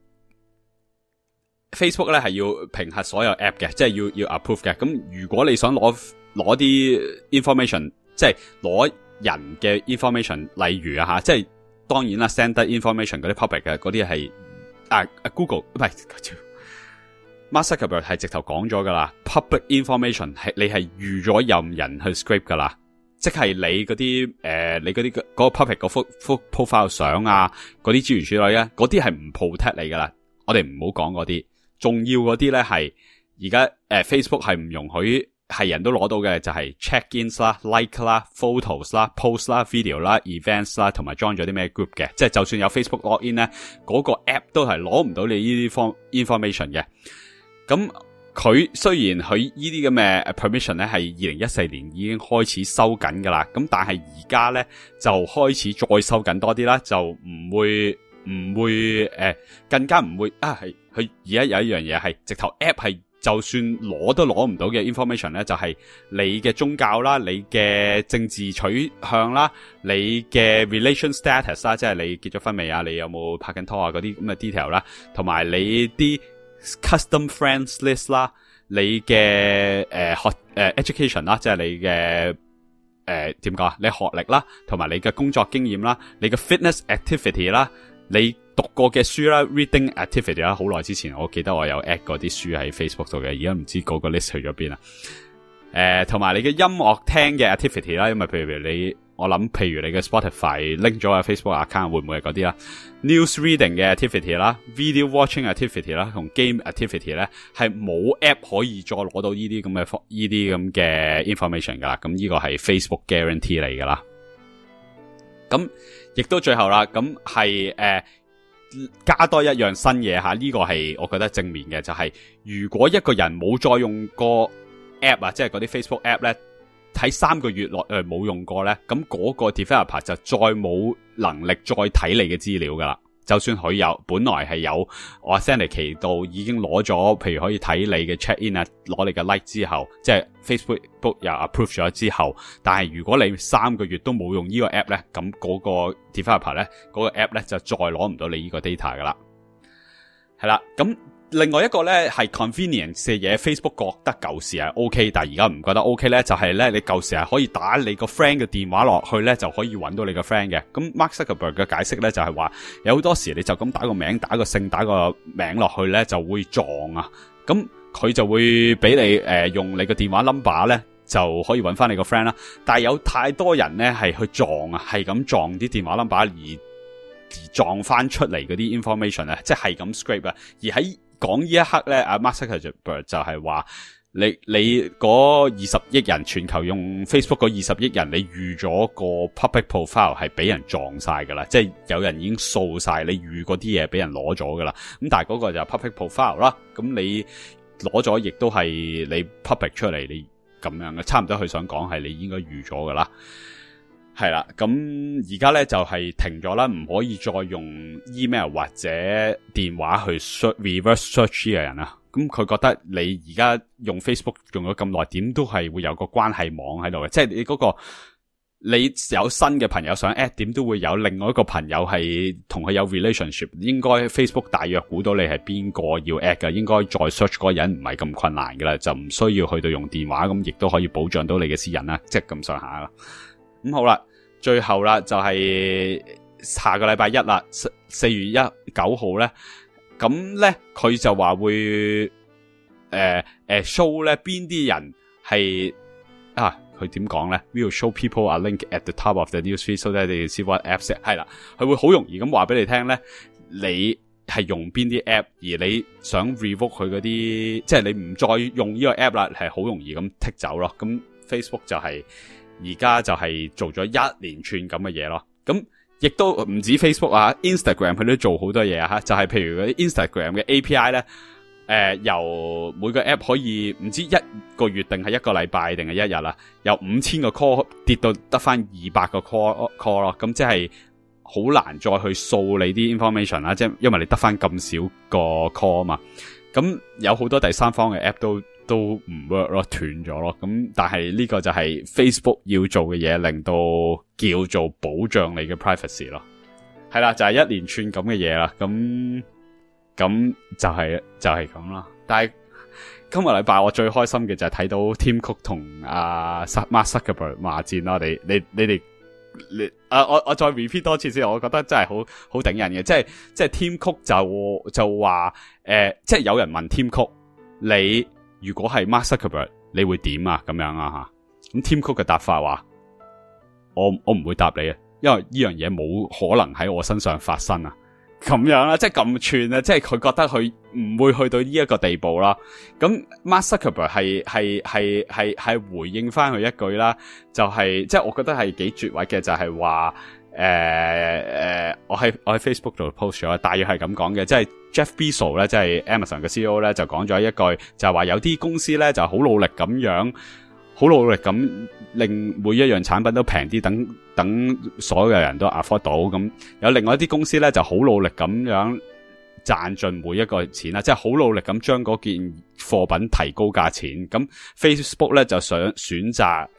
Speaker 3: ，Facebook 咧係要評核所有 app 嘅，即係要 approve 嘅。咁如果你想攞啲 information， 即係攞人嘅 information， 例如啊吓，即係當然啦 ，send information 嗰啲 public 嘅嗰啲係Google 唔係。Mark Zuckerberg 係直頭講咗噶啦 ，public information 係你係預咗任人去 scrape 噶啦，即係你嗰啲你嗰啲嗰個 public 嗰幅 profile 相啊，嗰啲諸如此類咧，嗰啲係唔 protect 你噶啦，我哋唔好講嗰啲，重要嗰啲咧係而家Facebook 係唔容許係人都攞到嘅，就係 check-ins 啦、like 啦、photos 啦、post 啦、video 啦、events 啦，同埋 join 咗啲咩 group 嘅，即係就算有 Facebook login 咧，嗰個 app 都係攞唔到你呢啲 information 嘅。咁佢雖然佢呢啲咁嘅 permission 咧係2014年已經開始收緊噶啦，咁但係而家咧就開始再收緊多啲啦，就唔會更加唔會係佢而家有一樣嘢係直頭 app 係就算攞都攞唔到嘅 information 咧，就係你嘅宗教啦、你嘅政治取向啦、你嘅 relation status 啦，即係你結咗婚未啊、你有冇拍緊拖啊嗰啲咁嘅 detail 啦，同埋你啲custom friends list 啦，你嘅education 啦，即係你嘅點講啊？你學歷啦，同埋你嘅工作經驗啦，你嘅 fitness activity 啦，你讀過嘅書啦 ，reading activity 啦，好耐之前我記得我有 add 過啲書喺 Facebook 度嘅，而家唔知嗰個 list 去咗邊啊？同埋你嘅音樂聽嘅 activity 啦，因為譬如我諗譬如你嘅 Spotify link 咗嘅 Facebook account 會唔會係嗰啲啦 ？News reading 嘅 activity 啦 ，video watching activity 啦，同 game activity 咧係冇 app 可以再攞到呢啲咁嘅 information 噶啦。咁呢個係 Facebook guarantee 嚟噶啦。咁亦都最後啦，咁係加多一樣新嘢吓，呢個係我覺得正面嘅，就係如果一個人冇再用過 app 啊，即係嗰啲 Facebook app 咧。睇3個月內冇用過咧，咁嗰個 developer 就再冇能力再睇你嘅資料噶啦。就算佢本來係有我 authenticate 到已經攞咗，譬如可以睇你嘅 check in 啊，攞你嘅 like 之後，即係 Facebook 又 approve 咗之後，但係如果你3個月都冇用呢個 app 咧，咁嗰個 developer 咧，嗰個 app 咧就再攞唔到你呢個 data 噶啦。係啦，咁。另外一個咧係 convenience 嘅嘢 ，Facebook 覺得舊時係 OK， 但係而家唔覺得 OK 咧，就係咧你舊時係可以打你個 friend 嘅電話落去咧，就可以揾到你個 friend 嘅。咁 Mark Zuckerberg 嘅解釋咧就係話，有好多時你就咁打個名、打個姓、打個名落去咧就會撞啊。咁佢就會俾你用你個電話 number 咧就可以揾翻你個 friend 啦。但係有太多人咧係去撞啊，係咁撞啲電話 number 而撞翻出嚟嗰啲 information 啊，即係咁 scrape 啊，而喺講呢一刻咧，阿 Mark Zuckerberg 就係話你嗰20億人全球用 Facebook 嗰20億人，你預咗個 public profile 係俾人撞晒噶啦，即係有人已經掃晒你預嗰啲嘢俾人攞咗噶啦。咁但係嗰個就係 public profile 啦，咁你攞咗亦都係你 public 出嚟，你咁樣嘅，差唔多佢想講係你應該預咗噶啦。係啦，咁而家咧就係停咗啦，唔可以再用 email 或者電話去 reverse search 嘅人啊。咁佢覺得你而家用 Facebook 用咗咁耐，點都係會有個關係網喺度嘅，即係你嗰個你有新嘅朋友想 add， 點都會有另外一個朋友係同佢有 relationship， 應該 Facebook 大約估到你係邊個要 add 嘅，應該再 search 嗰個人唔係咁困難噶啦，就唔需要去到用電話，咁亦都可以保障到你嘅私隱啦，即係咁上下啦。咁好啦，最後啦就係下個禮拜一啦，4月9號咧，咁咧佢就話會show 咧邊啲人係佢點講咧 ？Will show people a link at the top of the newsfeed so that they see what apps 係啦，佢會好容易咁話俾你聽咧，你係用邊啲 app， 而你想 revoke 佢嗰啲，即係你唔再用呢個 app 啦，係好容易咁剔走咯。咁 Facebook 就係而家就係做咗一連串咁嘅嘢咯。咁亦都唔止 Facebook 啊 ，Instagram 佢都做好多嘢啊，就係譬如嗰啲 Instagram 嘅 API 咧。由每個 app 可以唔知1個月定係1個禮拜定係1日啦，由5000個 call 跌到得翻200個 call 咯，咁即係好難再去掃你啲 information 啦，即係因為你得翻咁少個 call 啊嘛，咁有好多第三方嘅 app 都唔 work 咯，斷咗咯，咁但係呢個就係 Facebook 要做嘅嘢，令到叫做保障你嘅 privacy 咯，係啦，就係一連串咁嘅嘢啦，咁就係咁啦，但係今個禮拜我最開心嘅就係睇到 Tim Cook 同Mark Zuckerberg 罵戰啦，你哋我再 repeat 多次先，我覺得真係好頂人嘅，即係 Tim Cook 就話即係有人問 Tim Cook 你如果係 Mark Zuckerberg 你會點啊咁樣啊吓，咁 Tim Cook 嘅答法話我唔會答你啊，因為呢樣嘢冇可能喺我身上發生啊。咁樣啦，即係咁串啊，即係佢覺得佢唔會去到呢一個地步啦。咁 Mark Zuckerberg 係回應翻佢一句啦，就係即係我覺得係幾絕位嘅，就係話我喺 Facebook 度 post 咗，大約係咁講嘅，即係 Jeff Bezos 咧，即係 Amazon 嘅 CEO 咧，就講咗一句，就係話有啲公司咧就好努力咁樣。好努力咁令每一樣產品都平啲，等所有人都 afford 到。咁有另外一啲公司咧就好努力咁樣賺盡每一個錢啦，即係好努力咁將嗰件貨品提高價錢。咁 Facebook 咧就選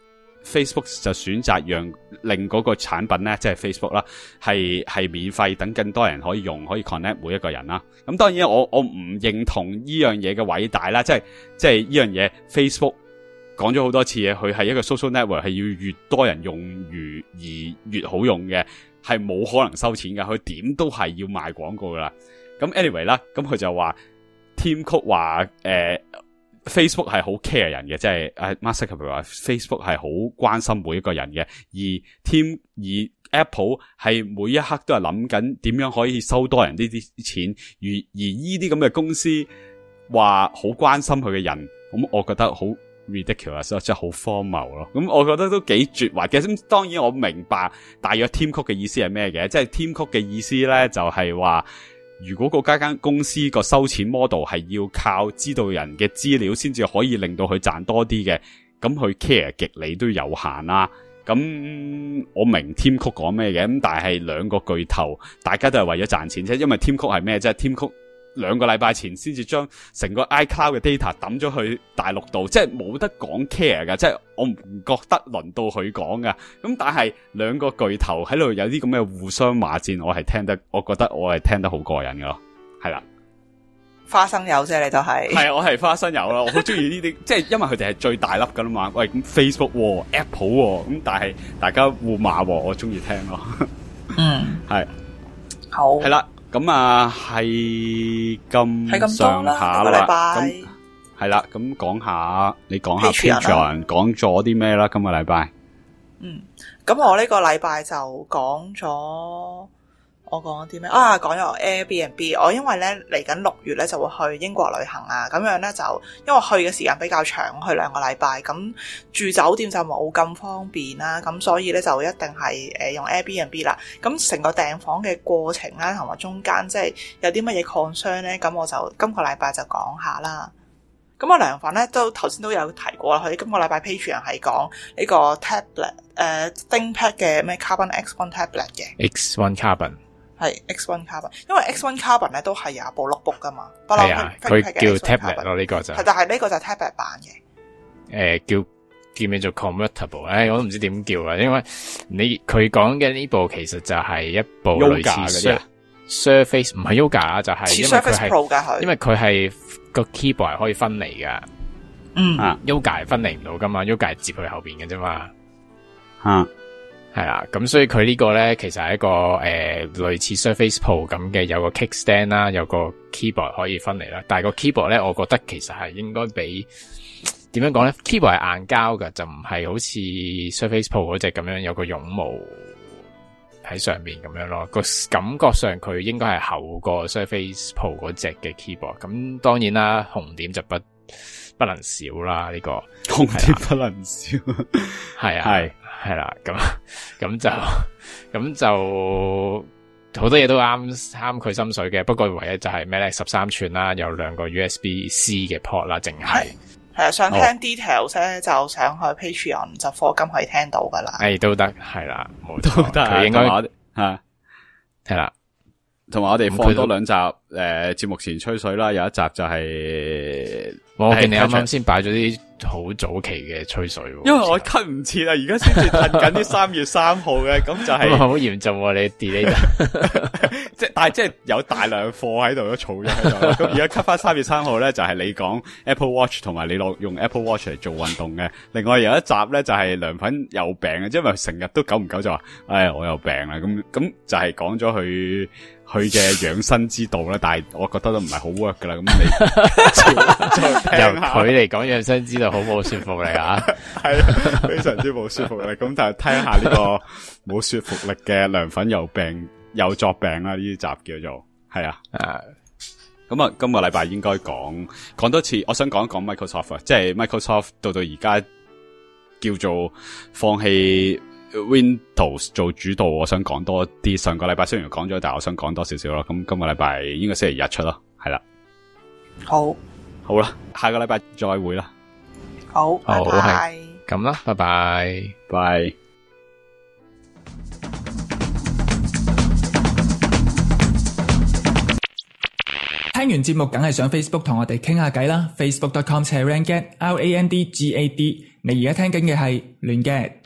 Speaker 3: 擇讓令嗰個產品咧，即係 Facebook 啦，係免費，等更多人可以用，可以 connect 每一個人啦。咁當然我唔認同呢樣嘢嘅偉大啦，即係呢樣嘢 Facebook。講咗好多次嘅，佢係一個 social network， 係要越多人用而越好用嘅，係冇可能收錢噶，佢點都係要賣廣告噶啦。咁 anyway 啦，咁佢就話 Tim Cook 話Facebook 係好 care 人嘅，即係Mark Zuckerberg話 Facebook 係好關心每一個人嘅，而 Apple 係每一刻都係諗緊點樣可以收多人呢啲錢，而呢啲咁嘅公司話好關心佢嘅人，咁我覺得好ridiculous， 真係好荒謬咯。咁我覺得都幾絕壞嘅。咁當然我明白大約 Tim Cook 嘅意思係咩嘅，即係 Tim Cook 嘅意思咧就係話，如果嗰間公司個收錢 model 係要靠知道人嘅資料先至可以令到佢賺多啲嘅，咁佢 care 極你都有限啦。咁我明 Tim Cook 講咩嘅，咁但係兩個巨頭大家都係為咗賺錢啫。因為 Tim Cook 係咩啫？ Tim Cook 2個禮拜前先至將成個 iCloud 嘅 data 抌咗去大陸度，即係冇得講 care 噶，即係我唔覺得輪到佢講噶。咁但係兩個巨頭喺度有啲咁嘅互相罵戰，我覺得我係聽得好過癮噶咯，係啦。
Speaker 4: 花生油啫，你都係。係，
Speaker 3: 我係花生油啦，我好中意呢啲，即係因為佢哋係最大粒噶啦嘛。喂，咁 Facebook、Apple 咁，但係大家互罵，我中意聽咯。
Speaker 4: 嗯，
Speaker 3: 係
Speaker 4: 好，
Speaker 3: 係啦。咁啊，係咁上下啦，咁係啦，咁講下，你講下 Patreon 講咗啲咩啦？今個禮拜，
Speaker 4: 咁我呢個禮拜就講咗，我講咗啲咩啊？講咗 Airbnb， 我因為咧嚟緊6月咧就會去英國旅行啊，咁樣咧就因為去嘅時間比較長，去2個禮拜，咁住酒店就冇咁方便啦，咁所以咧就一定係用 Airbnb 啦。咁成個訂房嘅過程啦，同埋中間即係有啲乜嘢 concern 咧，咁我就今個禮拜就講下啦。咁我涼粉咧都頭先都有提過啦，佢今個禮拜 Patreon 係講呢個 tablet ThinkPad 嘅咩 Carbon X1 tablet 嘅
Speaker 2: X1 Carbon。係
Speaker 4: X1 Carbon， 因為 X1 Carbon 咧都係有部 notebook 噶嘛，
Speaker 2: 係啊，佢叫 tablet 咯，呢個就係，
Speaker 4: 但係呢個就係 tablet 版嘅，
Speaker 2: 叫叫咩做 convertible？ 我都唔知點叫啊，因為佢講嘅呢部其實就係一部類似 Surface， 唔係 Yoga 就係因為佢係，因為佢係個 keyboard 係可以分離噶。Yoga 係分離唔到噶嘛 ，Yoga 係接佢後邊嘅啫嘛。係啦，咁所以佢呢個咧，其實係一個類似 Surface Pro 咁嘅，有個 kickstand 啦，有個 keyboard 可以分離啦。但係個 keyboard 咧，我覺得其實係應該比點樣講咧 ？keyboard 係硬膠噶，就唔係好似 Surface Pro 嗰隻咁樣有個絨毛喺上面咁樣咯。個感覺上佢應該係厚過 Surface Pro 嗰隻嘅 keyboard。咁當然啦，紅點就不能少啦，呢個
Speaker 3: 紅點不能少，
Speaker 2: 係啦，咁就好多嘢都啱佢心水嘅，不過唯一就係咩咧？13寸啦，有2個 USB-C 嘅 port 啦，淨係
Speaker 4: 係想聽 details 咧，就上去 Patreon 就課金可以聽到噶啦。
Speaker 2: 都得，係啦，冇錯，佢應該係啦。
Speaker 3: 同埋我哋放多2集節目前吹水啦，有一集就係
Speaker 2: 我見你啱啱先擺咗啲好早期嘅吹水，
Speaker 3: 因為我 cut 唔切啊，而家先至褪緊啲3月3號嘅，咁就係
Speaker 2: 好嚴重喎，你 delay
Speaker 3: 但係即係有大量貨喺度都儲咗喺度，咁而家 cut 翻3月3號咧，就係你講 Apple Watch 同埋你用 Apple Watch 嚟做運動嘅。另外有一集咧就係涼粉有病嘅，因為成日都久唔久就話，我有病啦，咁就係講咗佢嘅養生之道啦，但係我覺得都唔係好 work 噶啦，咁你
Speaker 2: 由佢嚟講養生之道好冇說服力啊，
Speaker 3: 係非常之冇說服力，咁就聽下呢個冇說服力嘅涼粉有病又作病啦，呢集叫做係啊，咁啊，今個禮拜應該講多次，我想講一講 Microsoft 啊，即係 Microsoft 到而家叫做放棄Windows 做主導，我想講多啲。上個禮拜雖然講咗，但係我想講多少少咯。咁今個禮拜應該星期日出咯，係啦。好啦，下個禮拜再會啦。
Speaker 4: 好，拜拜。
Speaker 2: 咁啦，拜拜，
Speaker 3: 拜。
Speaker 6: 聽完節目梗係上 Facebook 同我哋傾下偈啦。Facebook.com/Rangad，RANDGAD。你而家聽緊嘅係亂 gad。